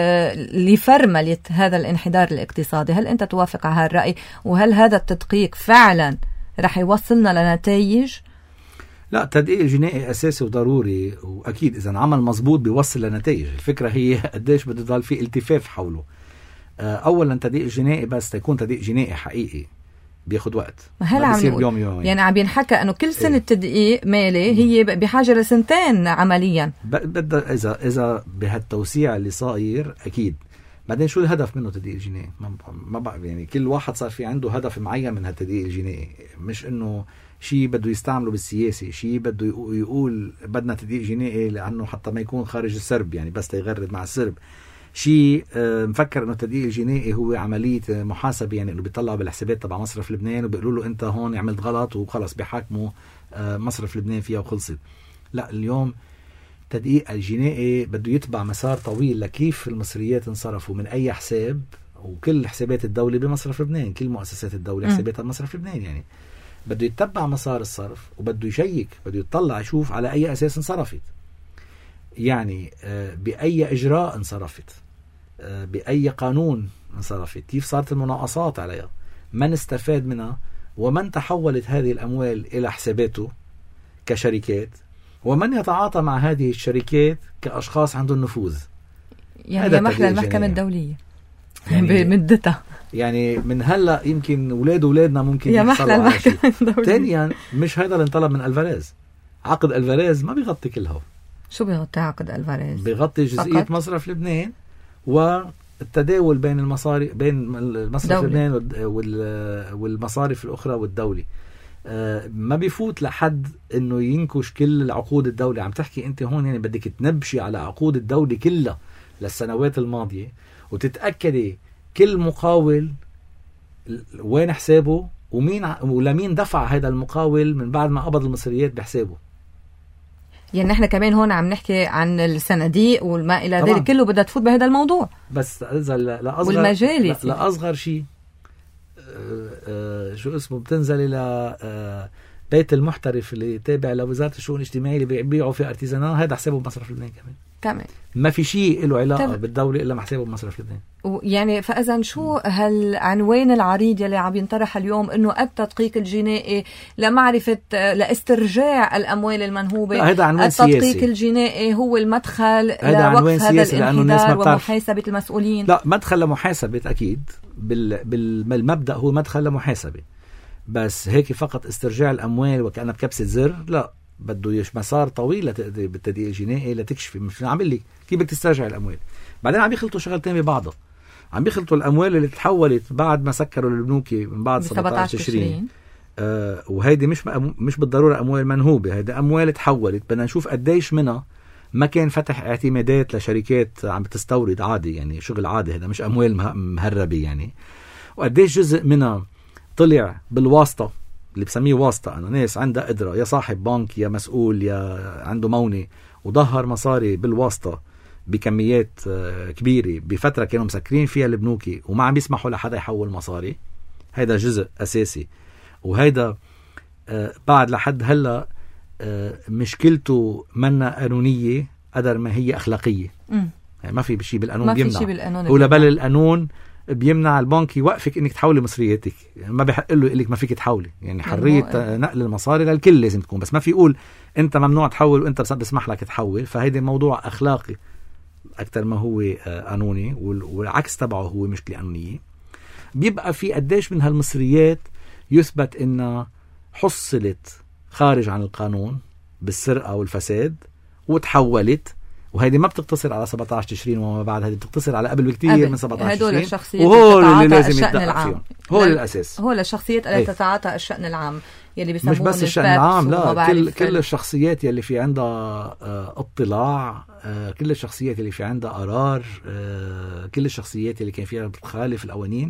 لفرملة هذا الانحدار الاقتصادي. هل أنت توافق على هالرأي؟ وهل هذا التدقيق فعلا رح يوصلنا لنتائج؟ لا، التدقيق الجنائي أساسي وضروري، وأكيد إذا عمل مزبوط بيوصل لنتائج. الفكرة هي قديش بده يضل في التفاف حوله. اولا تدقيق جنائي بس تكون تدقيق جنائي حقيقي بياخد وقت، ما بيصير يوم يومين. يعني عم ينحكى انه كل سنه تدقيق مالي هي بحاجه لسنتين عمليا. بدها اذا بهالتوسيع اللي صاير اكيد. بعدين شو الهدف منه تدقيق الجنائي؟ ما بقى يعني كل واحد صار في عنده هدف معين من هالتدقيق الجنائي، مش انه شيء بده يستعمله بالسياسي، شيء بده يقول بدنا تدقيق جنائي لانه حتى ما يكون خارج السرب، يعني بس يغرد مع السرب. شيء مفكر انه التدقيق الجنائي هو عمليه محاسبه، يعني انه بيطلعوا بالحسابات تبع مصرف لبنان وبيقولوا له انت هون عملت غلط وخلص بيحاكموا مصرف لبنان فيها وخلصت. لا، اليوم التدقيق الجنائي بده يتبع مسار طويل لكيف المصريات انصرفوا من اي حساب، وكل حسابات الدوله بمصرف لبنان، كل مؤسسات الدوله حساباتها بمصرف لبنان، يعني بده يتبع مسار الصرف وبده يشيك، بده يطلع يشوف على اي اساس انصرفت، يعني بأي إجراء انصرفت، بأي قانون انصرفت، كيف صارت المناقصات عليها، من استفاد منها، ومن تحولت هذه الأموال إلى حساباته كشركات، ومن يتعاطى مع هذه الشركات كأشخاص عندهم نفوذ. يعني محلى المحكمة الدولية يعني بمدتها، يعني من هلأ يمكن أولادنا ممكن يحصلوا على شيء. ثانيا مش هذا اللي انطلب من ألفاريز. عقد ألفاريز ما بيغطي كلها. شو بيغطي عقد ألفاريز؟ بيغطي جزئية مصرف لبنان والتداول بين المصاري، بين مصرف لبنان والمصارف الأخرى والدولة. ما بيفوت لحد إنه ينكش كل العقود الدولة. عم تحكي أنت هون يعني بدك تنبشي على عقود الدولة كلها للسنوات الماضية وتتأكدي كل مقاول وين حسابه ولمين دفع هذا المقاول من بعد ما قبض المصريات بحسابه. يعني احنا كمان هون عم نحكي عن الصناديق والما الى ذلك كله بدها تفوت بهذا الموضوع. بس اذا لأصغر شيء شو اسمه بتنزل الى بيت المحترف اللي تابع لوزارة الشؤون الاجتماعية اللي بيبيعوا في ارتيزانات، هذا حسابه بمصرف لبنان كمان ما في شيء له علاقة بالدولة إلا حسابه بمصرف لبنان. يعني فإذا شو هالعنوان العريض اللي عم ينطرح اليوم إنه التدقيق الجنائي لمعرفة لاسترجاع الأموال المنهوبة، التدقيق سياسي. الجنائي هو المدخل لوقف هذا الانحدار ومحاسبة المسؤولين. لا، مدخل لمحاسبة أكيد، بالمبدأ هو مدخل لمحاسبة، بس هيك فقط استرجاع الأموال وكأنها بكبسة زر لا، بده مسار طويل بالتدقيق الجنائي لتكشفي. مش عامل لك كيف بدك تسترجع الأموال. بعدين عم يخلطوا شغلتين ببعضها، عم يخلطوا الأموال اللي تحولت بعد ما سكروا البنوك من بعد 17 تشرين، وهيدي مش بالضرورة أموال منهوبة، هيدي أموال تحولت. بدنا نشوف قديش منها ما كان فتح اعتمادات لشركات عم تستورد عادي، يعني شغل عادي، هذا مش أموال مهربة يعني، وقديش جزء منها طلع بالواسطة اللي بسميه واسطة. أنا ناس عندها قدرة، يا صاحب بنك يا مسؤول يا عنده مونة، وظهر مصاري بالواسطة بكميات كبيرة بفترة كانوا مسكرين فيها البنوك وما عم يسمحوا لحدا يحول مصاري. هيدا جزء أساسي، وهيدا بعد لحد هلا مشكلته منا قانونية قدر ما هي أخلاقية. يعني ما في شيء بالقانون بيمنع، ولا بل القانون بيمنع البنك يوقفك انك تحولي مصرياتك، يعني ما بيحق له يقول لك ما فيك تحولي، يعني حريه نقل المصاري للكل لازم تكون، بس ما في يقول انت ممنوع تحول وانت بسمح لك تحول. فهيدا موضوع اخلاقي اكثر ما هو قانوني، والعكس تبعه هو مشكله قانونيه. بيبقى في قديش من هالمصريات يثبت انها حصلت خارج عن القانون بالسرقه والفساد وتحولت، وهيدي ما بتقتصر على 17 تشرين وما بعد، هذه بتقتصر على قبل بكتير من 17 تشرين، وهو اللي لازم يتدقق فيهم، هو الأساس، هو الشخصيات اللي تتعاطى الشأن العام يلي بيسموه مش بس الشأن العام، لا كل الشخصيات يلي في عندها اطلاع، كل الشخصيات اللي في عندها قرار، كل الشخصيات اللي كان فيها بتخالف القوانين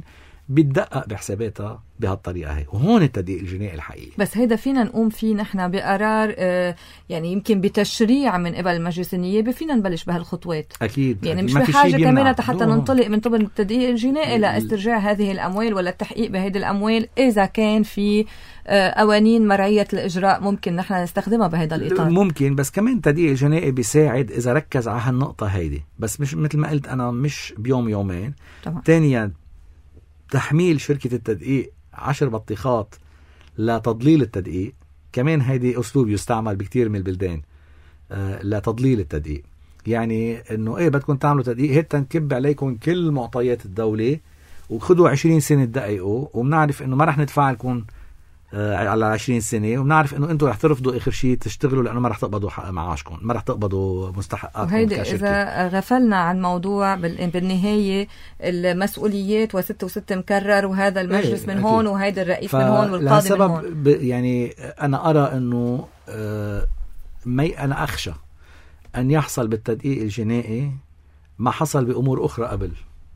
بتدقق بحساباتها بهالطريقة هي، وهون التدقيق الجنائي الحقيقي. بس هيدا فينا نقوم فيه نحن بقرار يعني يمكن بتشريع من قبل المجلس النيابي، فينا نبلش بهالخطوات أكيد يعني أكيد. مش بحاجة كمان حتى ننطلق من طبل التدقيق الجنائي لاسترجاع هذه الأموال ولا التحقيق بهذه الأموال. إذا كان في قوانين مرعية الإجراء ممكن نحن نستخدمها بهذا الإطار ممكن، بس كمان التدقيق الجنائي بيساعد إذا ركز على هالنقطة هيدي، بس مش مثل ما قلت أنا مش بيوم يومين. ثانيا تحميل شركة التدقيق 10 بطيخات لتضليل التدقيق، كمان هيدي أسلوب يستعمل بكتير من البلدان لتضليل التدقيق. يعني إنه إيه بدكم تعملوا تدقيق هيك تنكب عليكم كل معطيات الدولة وخدوا 20 سنة تدققوا، وبنعرف إنه ما رح ندفع لكم على 20 سنة، وبنعرف إنه أنتم رح ترفضوا آخر شيء تشتغلوا لأنه ما رح تقبضوا معاشكم، ما رح تقبضوا مستحقاتكم وهيدا كشركة. إذا غفلنا عن موضوع بالنهاية المسؤوليات و6 و6 مكرر، وهذا المجلس من هون وهيدا الرئيس من هون والقاضي من هون. يعني أنا أرى أنه أنا أخشى أن يحصل بالتدقيق الجنائي ما حصل بأمور أخرى قبل،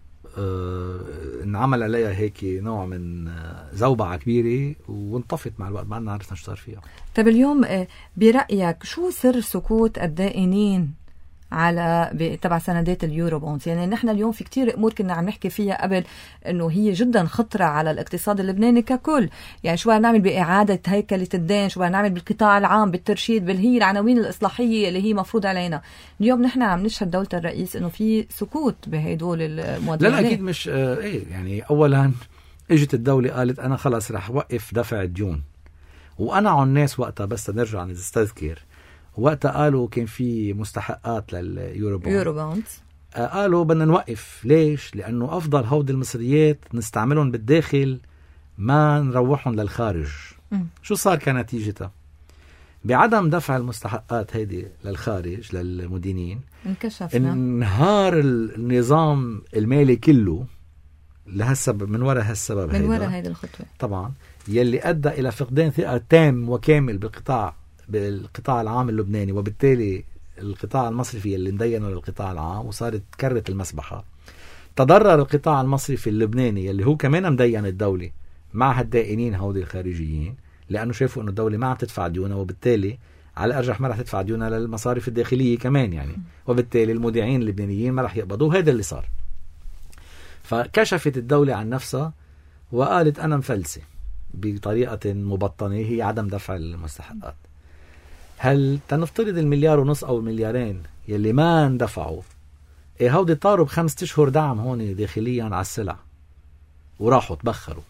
انعمل عليها هيك نوع من زوبعة كبيرة وانطفت مع الوقت ما عرفنا نشتغل فيها. طيب اليوم برأيك شو سر سكوت الدائنين على تبع سندات اليورو بونز؟ يعني نحن اليوم في كتير امور كنا عم نحكي فيها قبل انه هي جدا خطرة على الاقتصاد اللبناني ككل. يعني شو نعمل بإعادة هيكلة الدين، شو نعمل بالقطاع العام، بالترشيد، هي العناوين الإصلاحية اللي هي مفروض علينا. اليوم نحن عم نشهد دولة الرئيس انه في سكوت بهدول الموضوعات. لا اكيد مش يعني اولا اجت الدولة قالت انا خلاص رح وقف دفع الديون، وانا على الناس وقتها بس نرجع نستذكر وقتها قالوا كان في مستحقات لليورو بوند، قالوا بدنا نوقف. ليش؟ لأنه أفضل هود المصريات نستعملهم بالداخل ما نروحهم للخارج. شو صار كنتيجتها؟ بعدم دفع المستحقات هيدي للخارج للمدينين انكشفنا، انهار النظام المالي كله لهالسبب، من وراء هالسبب، من وراء هيدي الخطوة طبعا، يلي أدى إلى فقدان ثقة تام وكامل بالقطاع العام اللبناني، وبالتالي القطاع المصرفي اللي مدينه للقطاع العام، وصارت كرة المسبحة. تضرر القطاع المصرفي اللبناني اللي هو كمان مدين الدولة مع هالدائنين هودي الخارجيين، لأنه شافوا أنه الدولة ما عم تدفع ديونها، وبالتالي على أرجح ما رح تدفع ديونها للمصارف الداخلية كمان يعني، وبالتالي المودعين اللبنانيين ما رح يقبضوا. هذا اللي صار. فكشفت الدولة عن نفسها وقالت أنا مفلسة بطريقة مبطنة، هي عدم دفع المستحقات. هل تنفترض 1.5 مليار أو 2 مليار يلي ما اندفعوا، هودي طاروا ب5 أشهر دعم هون داخليا على السلع وراحوا تبخروا.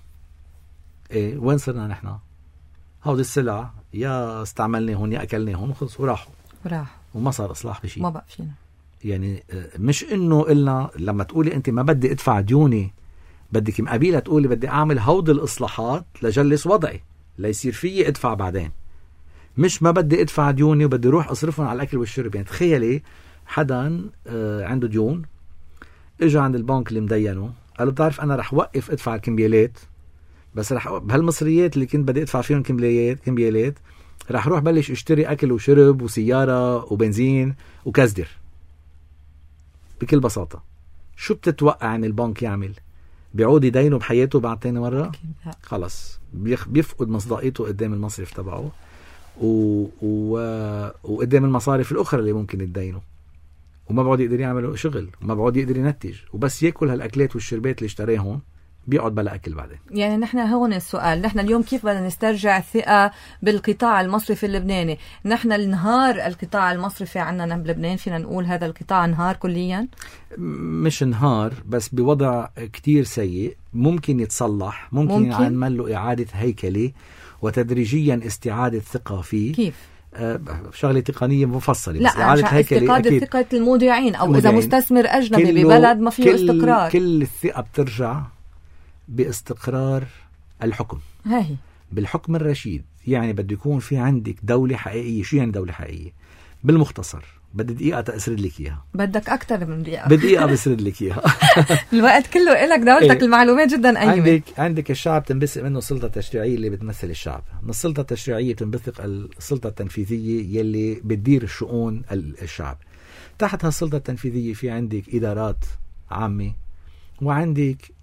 وين صرنا نحن؟ هودي السلع يا استعملنا هون يا أكلنا هون وخلص وراحوا وما صار إصلاح بشيء. ما بقى فينا. يعني مش إنه قلنا لما تقولي أنت ما بدي أدفع ديوني، بدك مقابلها تقولي بدي أعمل هودي الإصلاحات لجلس وضعي ليصير فيي أدفع بعدين، مش ما بدي ادفع ديوني وبدي اروح اصرفهم على الاكل والشرب. يعني تخيلي حدا عنده ديون، اجى عند البنك اللي مدينه قال له بتعرف انا رح وقف ادفع الكمبيالات، بس رح بهالمصريات اللي كنت بدي ادفع فيهم كمبيالات رح اروح بلش اشتري اكل وشرب وسياره وبنزين وكزدر. بكل بساطه شو بتتوقع عن البنك يعمل؟ بيعود يدينه بحياته بعد تاني مره؟ خلص بيفقد مصداقيته قدام المصرف تبعه وقدام المصارف الأخرى اللي ممكن يدينه، وما بعد يقدر يعمل شغل وما بعد يقدر ينتج، وبس يأكل هالأكلات والشربات اللي اشتريهم بيقعد بلا أكل بعدين. يعني نحن هون السؤال، نحن اليوم كيف بدنا نسترجع الثقة بالقطاع المصرفي اللبناني؟ نحن النهار القطاع المصرفي عندنا بلبنان فينا نقول هذا القطاع انهار كليا؟ مش انهار، بس بوضع كتير سيء، ممكن يتصلح، ممكن يعمل له إعادة هيكلة وتدريجيا استعادة ثقة فيه. كيف؟ شغلة تقنية مفصلة. لا، عشان استقادة ثقة المودعين أو إذا مستثمر أجنبي ببلد ما فيه استقرار. كل الثقة بترجع باستقرار الحكم، هاي بالحكم الرشيد. يعني بده يكون في عندك دولة حقيقية. شو يعني دولة حقيقية؟ بالمختصر بدي دقيقة تأسرد لك إياها. بدك أكتر من دقيقة. بدقيقة بسرد لك إياها. الوقت كله إلك، دولتك المعلومات جدا قيمة. عندك الشعب تنبثق منه السلطة التشريعية اللي بتمثل الشعب، من السلطة التشريعية تنبثق السلطة التنفيذية يلي بتدير الشؤون الشعب. تحت هالسلطة التنفيذية في عندك إدارات عامة، وعندك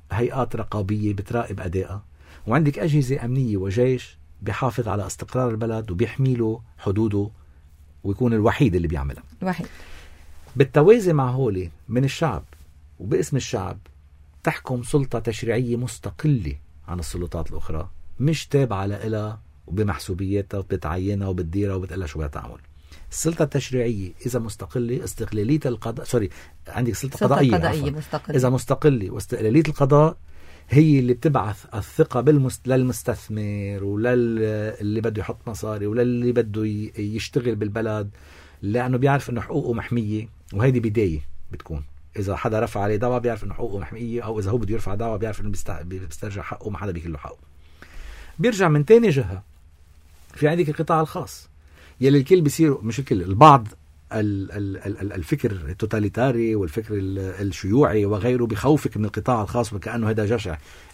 هيئات رقابية بتراقب أدائها، وعندك أجهزة أمنية وجيش بيحافظ على استقرار البلد وبيحمي له حدوده ويكون الوحيد اللي بيعملها. الوحيد. بالتوازي مع هولي من الشعب وباسم الشعب تحكم سلطة تشريعية مستقلة عن السلطات الأخرى، مش تابعة لها وبمحسوبياتها وبتعينها وبتديرها وبتقلها شو بتعمل. السلطة التشريعية إذا مستقلة استقلالية القضاء عندك سلطة قضائية مستقلة. إذا مستقلة واستقلالية القضاء هي اللي بتبعث الثقة للمستثمر وللي بده يحط مصاري وللي بده يشتغل بالبلد، لأنه بيعرف إنه حقوقه محمية. وهيدي بداية بتكون إذا حدا رفع عليه دعوة بيعرف إنه حقوقه محمية، أو إذا هو بده يرفع دعوة بيعرف إنه بيسترجع حقه، ما حدا بيكله حقه. بيرجع من تاني جهة في عندك القطاع الخاص يلي الكل بيصير، مش الكل، البعض الفكر التوتاليتاري والفكر الشيوعي وغيره بيخوفك من القطاع الخاص وكأنه هذا جشع.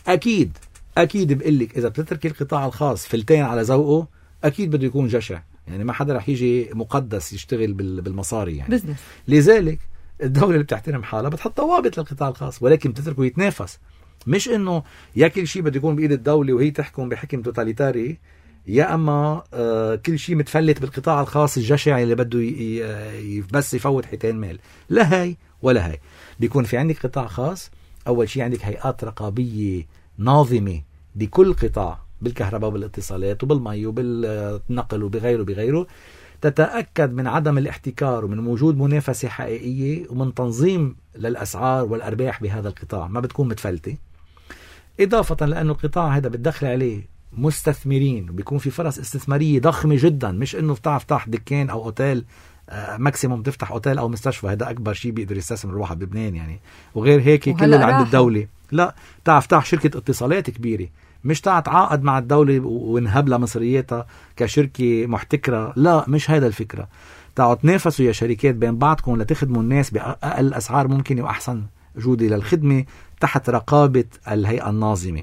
أكيد بقلك إذا بتترك القطاع الخاص فلتين على ذوقه أكيد بده يكون جشع، يعني ما حدا رح يجي مقدس يشتغل بالمصاري يعني بزنس. لذلك الدولة اللي بتحترم حالها بتحط ضوابط للقطاع الخاص، ولكن بتتركه يتنافس، مش إنه يا كل شيء بده يكون بإيد الدولة وهي تحكم بحكم توتاليتاري، يا أما كل شيء متفلت بالقطاع الخاص الجشع اللي بده بس يفوت حيتين مال. لا هاي ولا هاي. بيكون في عندك قطاع خاص، أول شيء عندك هيئات رقابية ناظمة بكل قطاع، بالكهرباء وبالاتصالات وبالمي وبالنقل وبغيره تتأكد من عدم الاحتكار ومن وجود منافسة حقيقية ومن تنظيم للأسعار والأرباح بهذا القطاع، ما بتكون متفلتة. إضافة لأنه القطاع هذا بتدخل عليه مستثمرين وبيكون في فرص استثمارية ضخمة جدا، مش إنه تفتح دكان أو أوتيل، ماكسيموم تفتح أوتيل أو مستشفى، هذا أكبر شيء بيقدر يستثمر الواحد بلبنان يعني، وغير هيك كله عند الدولة. لا، تفتح شركة اتصالات كبيرة، مش تعاقد مع الدولة ونهب لها مصرياتها كشركة محتكرة، لا مش هذا الفكرة. تنافسوا يا شركات بين بعضكم لتخدموا الناس بأقل أسعار ممكنة وأحسن جودة للخدمة تحت رقابة الهيئة الناظمة.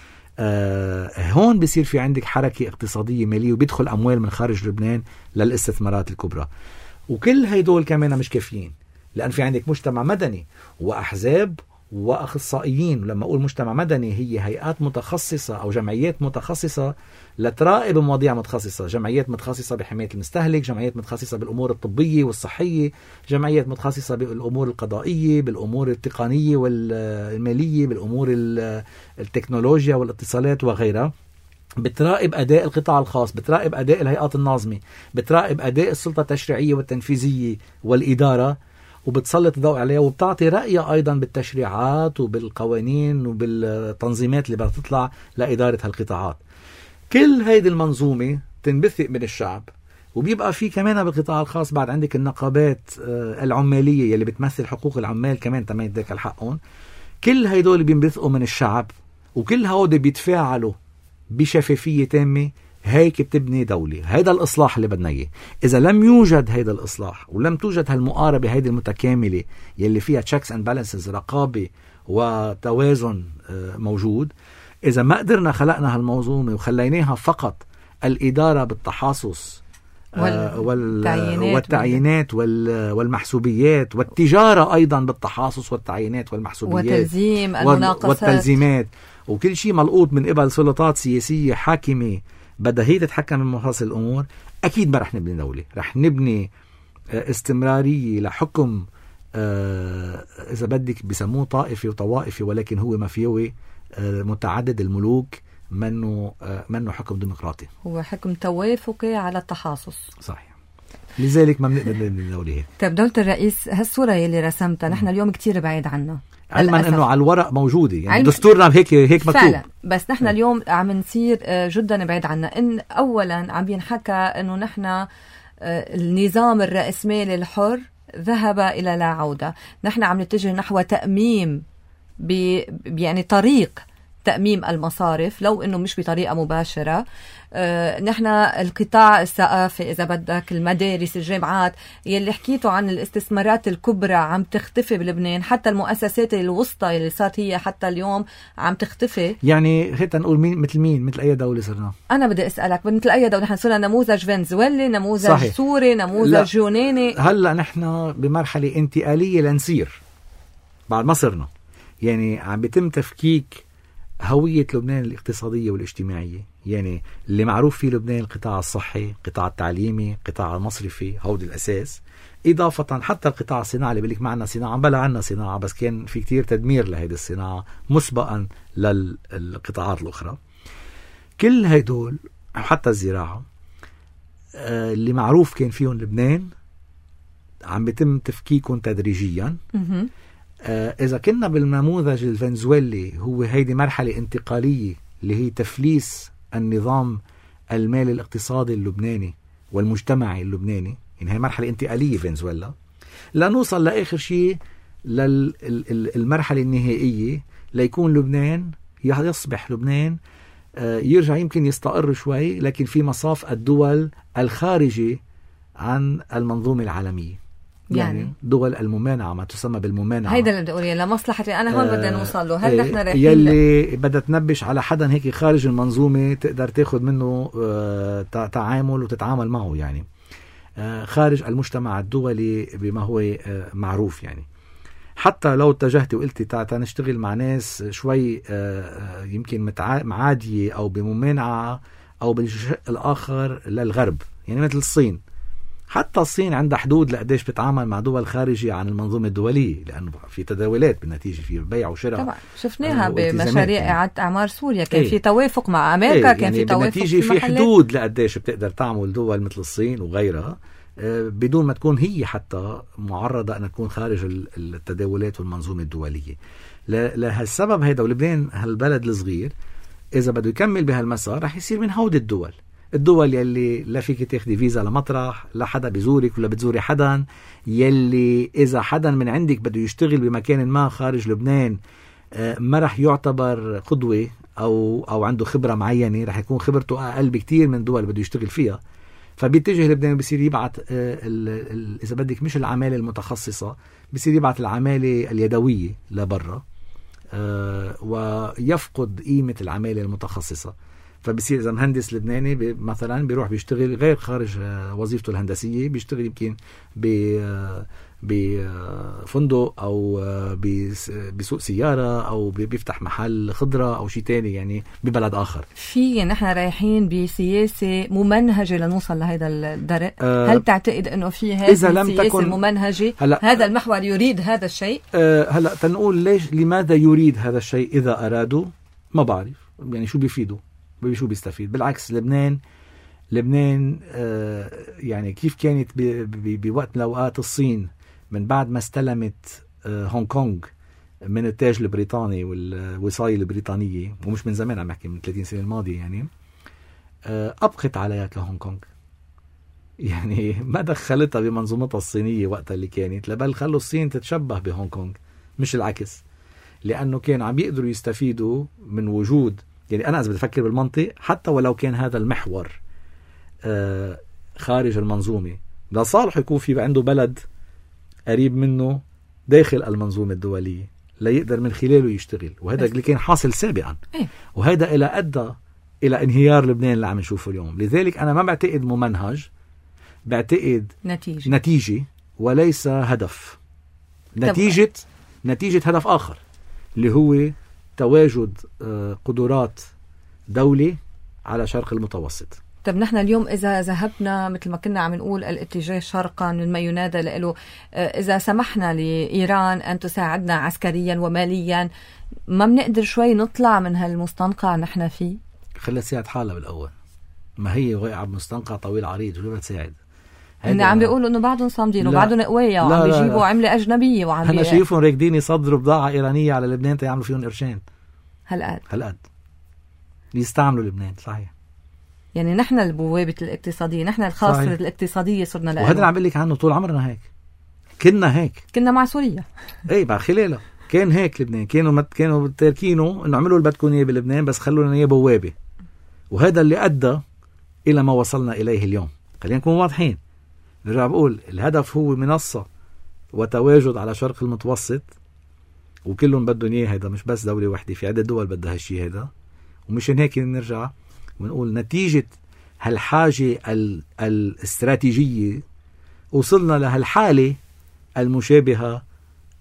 هون بيصير في عندك حركة اقتصادية مالية وبيدخل أموال من خارج لبنان للاستثمارات الكبرى. وكل هيدول كمان مش كافيين، لأن في عندك مجتمع مدني وأحزاب وأخصائيين. لما أقول مجتمع مدني هي هيئات متخصصة أو جمعيات متخصصة لتراقب مواضيع متخصصة، جمعيات متخصصة بحماية المستهلك، جمعيات متخصصة بالأمور الطبية والصحية، جمعيات متخصصة بالأمور القضائية، بالأمور التقنية والمالية، بالأمور التكنولوجيا والاتصالات وغيرها. بتراقب أداء القطاع الخاص، بتراقب أداء الهيئات الناظمة، بتراقب أداء السلطة التشريعية والتنفيذية والإدارة، وبتسلط الضوء عليها، وبتعطي رأيها أيضا بالتشريعات وبالقوانين وبالتنظيمات اللي بتطلع لإدارة هالقطاعات. كل هيدي المنظومة تنبثق من الشعب. وبيبقى في كمان بالقطاع الخاص بعد عندك النقابات العمالية يلي بتمثل حقوق العمال كمان تمام ذاك الحقهم. كل هيدول بينبثقوا من الشعب، وكل هودي بيتفاعلوا بشفافية تامة. هيك بتبني دولة. هيدا الإصلاح اللي بدنا إياه. إذا لم يوجد هيدا الإصلاح ولم توجد هالمقاربة هيدي المتكاملة يلي فيها checks and balances، رقابة وتوازن موجود، إذا ما قدرنا خلقنا هالموضوع وخليناها فقط الإدارة بالتحاصص والتعيينات والمحسوبيات، والتجارة أيضا بالتحاصص والتعيينات والمحسوبيات وتلزيم المناقصات والتلزيمات، وكل شيء ملقوط من قبل سلطات سياسية حاكمة بدها هي تتحكم بمفاصل الأمور، أكيد ما رح نبني دولة. رح نبني استمرارية لحكم إذا بدك بسموه طائفي وطوائفي، ولكن هو مافيوي متعدد الملوك، منه حكم ديمقراطي، هو حكم توافقي على التحاصص. صحيح. لذلك ما بنقدر نبني دولة هيك. طيب دولة الرئيس، هالصورة يلي رسمتها نحن اليوم كتير بعيد عنها، علما انه على الورق موجودة، يعني دستورنا هيك مكتوب فعلا، بس نحن اليوم عم نصير جدا بعيد عنها. ان اولا عم بينحكى انه نحن النظام الرأسمالي الحر ذهب الى لا عودة. نحن عم نتجه نحو تأميم يعني طريق تأميم المصارف، لو انه مش بطريقة مباشرة. نحن القطاع الثقافي إذا بدك، المدارس، الجامعات، يلي حكيتوا عن الاستثمارات الكبرى عم تختفي بلبنان. حتى المؤسسات الوسطى اللي صارت هي حتى اليوم عم تختفي. يعني هيك نقول مين مثل أي دولة صرنا؟ أنا بدي أسألك مثل أي دولة. نحن صرنا نموذج فنزويلي، نموذج صحيح. سوري، نموذج يوناني. هلأ نحن بمرحلة انتقالية لنصير بعد ما صرنا. يعني عم بيتم تفكيك هوية لبنان الاقتصادية والاجتماعية. يعني اللي معروف فيه لبنان القطاع الصحي، القطاع التعليمي، القطاع المصرفي، هود الأساس. إضافة حتى القطاع الصناعي اللي بيقولك معنا صناعة، بلا عنا صناعة بس كان في كتير تدمير لهذه الصناعة مسبقا للقطاعات الأخرى. كل هيدول حتى الزراعة اللي معروف كان فيهم لبنان عم بيتم تفكيكهم تدريجيا. إذا كنا بالنموذج الفنزويلي هو هيدي مرحلة انتقالية اللي هي تفليس النظام المالي الاقتصادي اللبناني والمجتمعي اللبناني، يعني هي مرحلة انتقالية فنزويلا، لا نوصل لآخر شيء للمرحلة النهائية ليكون لبنان يصبح لبنان يرجع يمكن يستقر شوي لكن في مصاف الدول الخارجة عن المنظومة العالمية، يعني دول الممانعة، ما تسمى بالممانعة. هيدا اللي بدي أقول لمصلحتي أنا هون بدنا نوصل له. هل نحن رايحين يلي بدها تنبش على حدا هيك خارج المنظومة تقدر تاخد منه تعامل وتتعامل معه، يعني خارج المجتمع الدولي بما هو معروف. يعني حتى لو اتجهتي وقلتي تعال نشتغل مع ناس شوي يمكن معادية أو بممانعة أو بالشق الآخر للغرب، يعني مثل الصين. حتى الصين عندها حدود لقديش بتتعامل مع دول خارجية عن المنظومة الدولية، لأنه في تداولات بالنتيجة، في بيع وشراء. طبعا شفناها بمشاريع إعادة أعمار سوريا، كان في توافق مع أمريكا، كان في توافق بالنتيجة في حدود لقديش بتقدر تعمل دول مثل الصين وغيرها بدون ما تكون هي حتى معرضة أن تكون خارج التداولات والمنظومة الدولية. لهالسبب هيدا ولبنان هالبلد الصغير إذا بده يكمل بهالمسار رح يصير من هود الدول يلي لا فيك تاخدي فيزا لمطرح، لا حدا بيزورك ولا بتزوري حدا، يلي إذا حدا من عندك بده يشتغل بمكان ما خارج لبنان ما رح يعتبر قدوة أو عنده خبرة معينة، رح يكون خبرته أقل بكتير من دول بده يشتغل فيها. فبيتجه لبنان بيصير يبعت إذا بدك مش العمالة المتخصصة، بيصير يبعت العمالة اليدوية لبرا ويفقد قيمة العمالة المتخصصة. فبصير إذا مهندس لبناني مثلا بيروح بيشتغل غير خارج وظيفته الهندسية، بيشتغل يمكن بفندق أو بسوق سيارة أو بيفتح محل خضرة أو شيء تاني، يعني ببلد آخر. في نحن رايحين بسياسة ممنهجة لنوصل لهذا الدرء. هل تعتقد أنه في هذه السياسة الممنهجة هذا المحور يريد هذا الشيء؟ هلأ تنقول ليش لماذا يريد هذا الشيء؟ إذا أرادوا ما بعرف يعني شو بيفيدوا، شو بيستفيد. بالعكس لبنان يعني كيف كانت بوقت من الأوقات الصين من بعد ما استلمت هونغ كونغ من التاج البريطاني والوصاية البريطانية، ومش من زمان، عم أحكي من 30 سنة الماضية، يعني أبقت عليها كهونغ كونغ، يعني ما دخلتها بمنظومتها الصينية وقتها اللي كانت، بل خلوا الصين تتشبه بهونغ كونغ مش العكس، لأنه كانوا عم يقدروا يستفيدوا من وجود، يعني أنا إذا بفكر بالمنطق حتى ولو كان هذا المحور خارج المنظومة، لصالح يكون في عنده بلد قريب منه داخل المنظومة الدولية لا يقدر من خلاله يشتغل، وهذا اللي كان حاصل سابقا، وهذا إلى أدى إلى انهيار لبنان اللي عم نشوفه اليوم. لذلك أنا ما بعتقد ممنهج، بعتقد نتيجة وليس هدف. نتيجة هدف آخر اللي هو تواجد قدرات دولة على شرق المتوسط. طب نحن اليوم إذا ذهبنا مثل ما كنا عم نقول الاتجاه شرقا مما ينادى له، إذا سمحنا لإيران أن تساعدنا عسكريا وماليا، ما بنقدر شوي نطلع من هالمستنقع نحن فيه؟ خلت تساعد حالها بالأول، ما هي واقعة بمستنقع طويل عريض، شو بدها تساعد؟ هن عم بيقولوا إنه بعدهم صامدين وبعدهم قوية وعم بيجيبوا عملة أجنبية وعم أنا شايفهم راكدين يصدروا بضاعة إيرانية على لبنان تيعملوا فيهم قرشين. هالقد يستعملوا لبنان. صحيح، يعني نحن البوابة الاقتصادية، نحن الخاصة الاقتصادية صرنا لها، وهذا اللي عم بقول لك عنه طول عمرنا هيك، كنا مع سوريا بعد خلالها كان هيك لبنان، كانوا تاركينه انه عملوا اللي بدكم اياه بلبنان بس خلوا لنا اياه بوابة، وهذا اللي ادى الى ما وصلنا اليه اليوم. خلينا نكون واضحين، نرجع بقول الهدف هو منصة وتواجد على شرق المتوسط، وكلهم بدهم اياه، هذا مش بس دولة واحدة، في عدة دول بدها هالشيء هذا، ومشان هيك نرجع ونقول نتيجة هالحاجة الاستراتيجية وصلنا لهالحالة المشابهة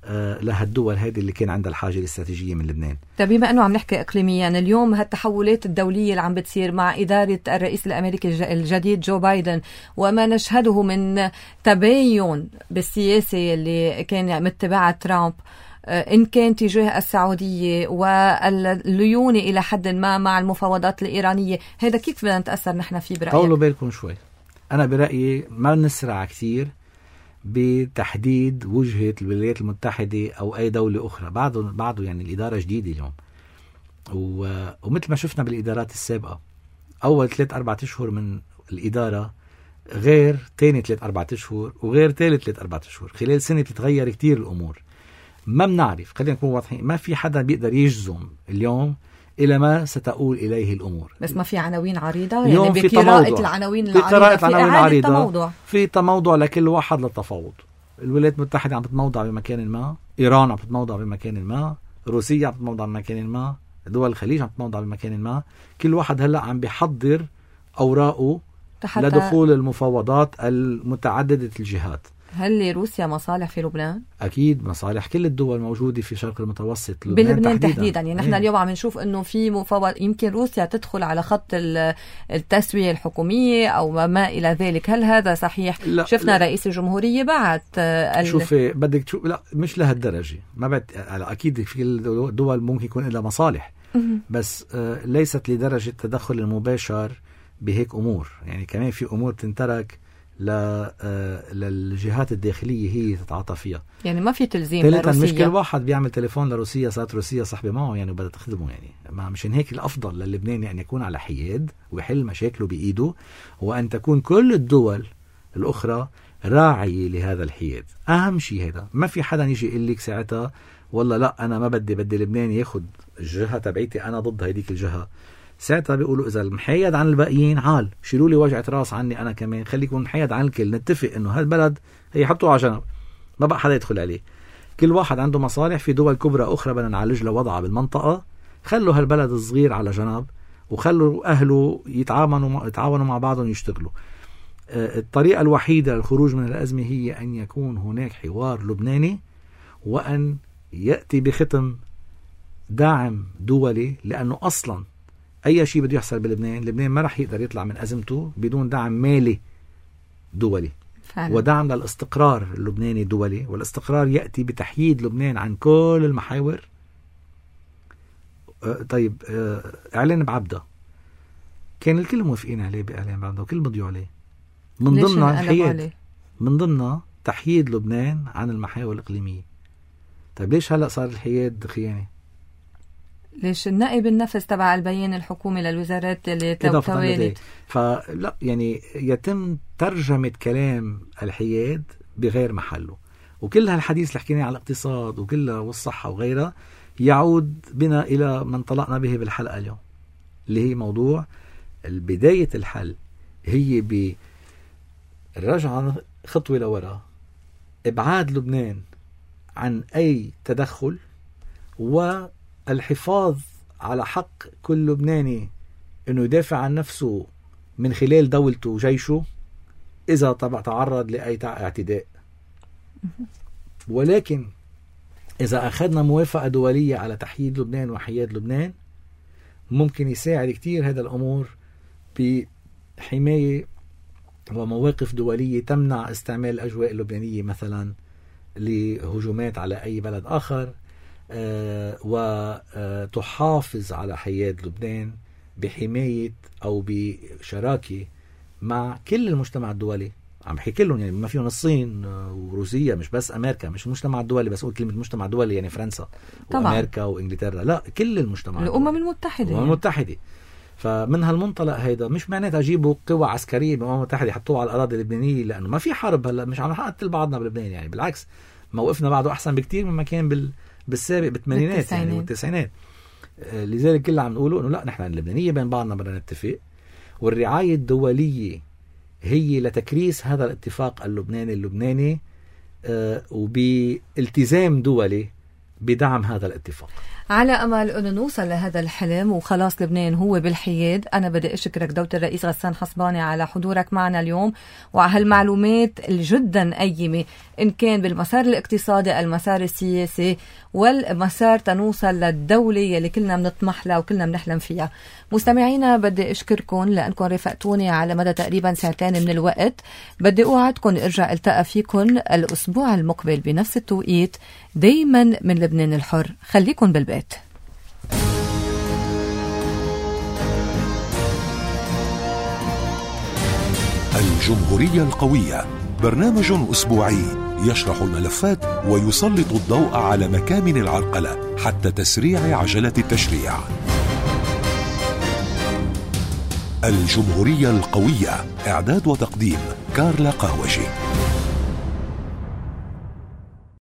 لهالدول هذه اللي كان عندها الحاجة الاستراتيجية من لبنان. طيب بما أنه عم نحكي إقليميا اليوم، هالتحولات الدولية اللي عم بتصير مع إدارة الرئيس الأمريكي الجديد جو بايدن وما نشهده من تباين بالسياسة اللي كان متبعها ترامب، إن كان تجاه السعودية والليونة إلى حد ما مع المفاوضات الإيرانية، هذا كيف بدنا نتأثر نحن فيه برأيك؟ طولوا بالكم شوي. أنا برأيي ما نسرع كتير بتحديد وجهة الولايات المتحدة أو أي دولة أخرى. بعده يعني الإدارة جديدة اليوم، ومثل ما شفنا بالإدارات السابقة، أول 3-4 أشهر من الإدارة غير تاني 3-4 أشهر وغير ثالث 3-4 أشهر. خلال سنة بتتغير كتير الأمور. ما بنعرف، خلينا نكون واضحين، ما في حدا بيقدر يجزم اليوم إلى ما ستؤول إليه الأمور. بس ما في عناوين عريضة يعني بقراءة العناوين العريضة، في إعادة تموضع، في تموضع لكل واحد للتفاوض. الولايات المتحدة عم تتموضع بمكان ما، إيران عم تتموضع بمكان ما، روسيا عم تتموضع بمكان ما، دول الخليج عم تتموضع بمكان ما. كل واحد هلأ عم بيحضر أوراقه لدخول المفاوضات المتعددة الجهات. هل روسيا مصالح في لبنان؟ أكيد مصالح كل الدول موجودة في شرق المتوسط، بلبنان تحديدا. يعني نحن اليوم عم نشوف أنه في مفاوض، يمكن روسيا تدخل على خط التسوية الحكومية أو ما إلى ذلك. هل هذا صحيح؟ لا شفنا رئيس الجمهورية بعت شوفي بدك تشوف، لا مش لهالدرجة. ما أكيد في الدول ممكن يكون لها مصالح، بس ليست لدرجة التدخل المباشر بهيك أمور. يعني كمان في أمور تنترك للجهات الداخلية هي تتعاطى فيها. يعني ما في تلزيم لروسيا. مش كل واحد بيعمل تليفون لروسيا صارت روسيا صاحبة معه يعني وبدها تخدمه. يعني ما مشان هيك الأفضل للبنان أن يكون على حياد ويحل مشاكله بإيده، وأن تكون كل الدول الأخرى راعية لهذا الحياد. أهم شيء هذا. ما في حدا يجي يقول لك ساعتها والله لا أنا ما بدي لبنان ياخد الجهة تبعيتي، أنا ضد هيديك الجهة. ساعتها بيقولوا إذا المحيد عن الباقيين عال شيلوا لي وجعة راس عني أنا كمان، خليكم محيد عن الكل، نتفق إنه هالبلد هي حطوه على جنب، ما بقى حدا يدخل عليه. كل واحد عنده مصالح في دول كبرى أخرى بدنا نعالج له وضعها بالمنطقة. خلوا هالبلد الصغير على جنب وخلوا أهله يتعاونوا مع بعضهم يشتغلوا. الطريقة الوحيدة للخروج من الأزمة هي أن يكون هناك حوار لبناني، وأن يأتي بختم داعم دولي، لأنه أصلا أي شيء بده يحصل لبنان ما رح يقدر يطلع من أزمته بدون دعم مالي دولي فعلا. ودعم للاستقرار اللبناني دولي، والاستقرار يأتي بتحييد لبنان عن كل المحاور. طيب إعلان بعبدة كان الكل موافقين عليه بإعلان بعبدة وكل مضيوا عليه، من ضمنها الحياد، من ضمنها تحييد لبنان عن المحاور الإقليمية. طيب ليش هلأ صار الحياد خيانة؟ ليش النائب النفس تبع البيان الحكومي للوزارات اللي توالت؟ فلا يعني يتم ترجمة كلام الحياد بغير محله، وكل هالحديث اللي حكيناه على الاقتصاد وكلها والصحة وغيرها يعود بنا إلى ما انطلقنا به بالحلقة اليوم، اللي هي موضوع بداية الحل هي بالرجعة خطوة لوراء، إبعاد لبنان عن أي تدخل، والحفاظ على حق كل لبناني أنه يدافع عن نفسه من خلال دولته وجيشه إذا تعرض لأي اعتداء. ولكن إذا أخذنا موافقة دولية على تحييد لبنان وحياد لبنان، ممكن يساعد كتير هذا الأمور بحماية ومواقف دولية تمنع استعمال الأجواء اللبنانية مثلا لهجومات على أي بلد آخر، وتحافظ على حياد لبنان بحماية أو بشراكة مع كل المجتمع الدولي. عم بحكي كلهم، يعني ما فيهم الصين وروسيا، مش بس أمريكا، مش المجتمع الدولي بس، أقول كلمة مجتمع دولي يعني فرنسا وأمريكا وإنجلترا، لا كل المجتمع، الأمم المتحدة، الأمم المتحدة. فمن هالمنطلق هيدا مش معناتها جيبوا قوى عسكرية بالأمم المتحدة يحطوها على الأراضي اللبنانية، لأنه ما في حرب هلا، مش عم نقتل بعضنا بلبنان. يعني بالعكس موقفنا بعده أحسن بكتير مما كان بالسابق بالثمانينات يعني والتسعينات. لذلك كله عم نقوله إنه لا، نحن اللبنانية بين بعضنا بدنا نتفق، والرعاية الدولية هي لتكريس هذا الاتفاق اللبناني وبالتزام دولي بدعم هذا الاتفاق. على أمل أنه نوصل لهذا الحلم وخلاص لبنان هو بالحياد. أنا بدي أشكرك دولة الرئيس غسان حصباني على حضورك معنا اليوم وعلى هالمعلومات الجدا قيمة، إن كان بالمسار الاقتصادي، المسار السياسي، والمسار تنوصل للدولة يلي كلنا بنطمح لها وكلنا بنحلم فيها. مستمعينا بدي أشكركم لأنكم رفقتوني على مدى تقريبا ساعتين من الوقت. بدي أوعدكم أرجع التقى فيكم الأسبوع المقبل بنفس التوقيت، دايما من لبنان الحر. خليكن بالبيت. الجمهورية القوية، برنامج أسبوعي يشرح الملفات ويسلط الضوء على مكامن العرقلة حتى تسريع عجلة التشريع. الجمهورية القوية، إعداد وتقديم كارلا قهوجي.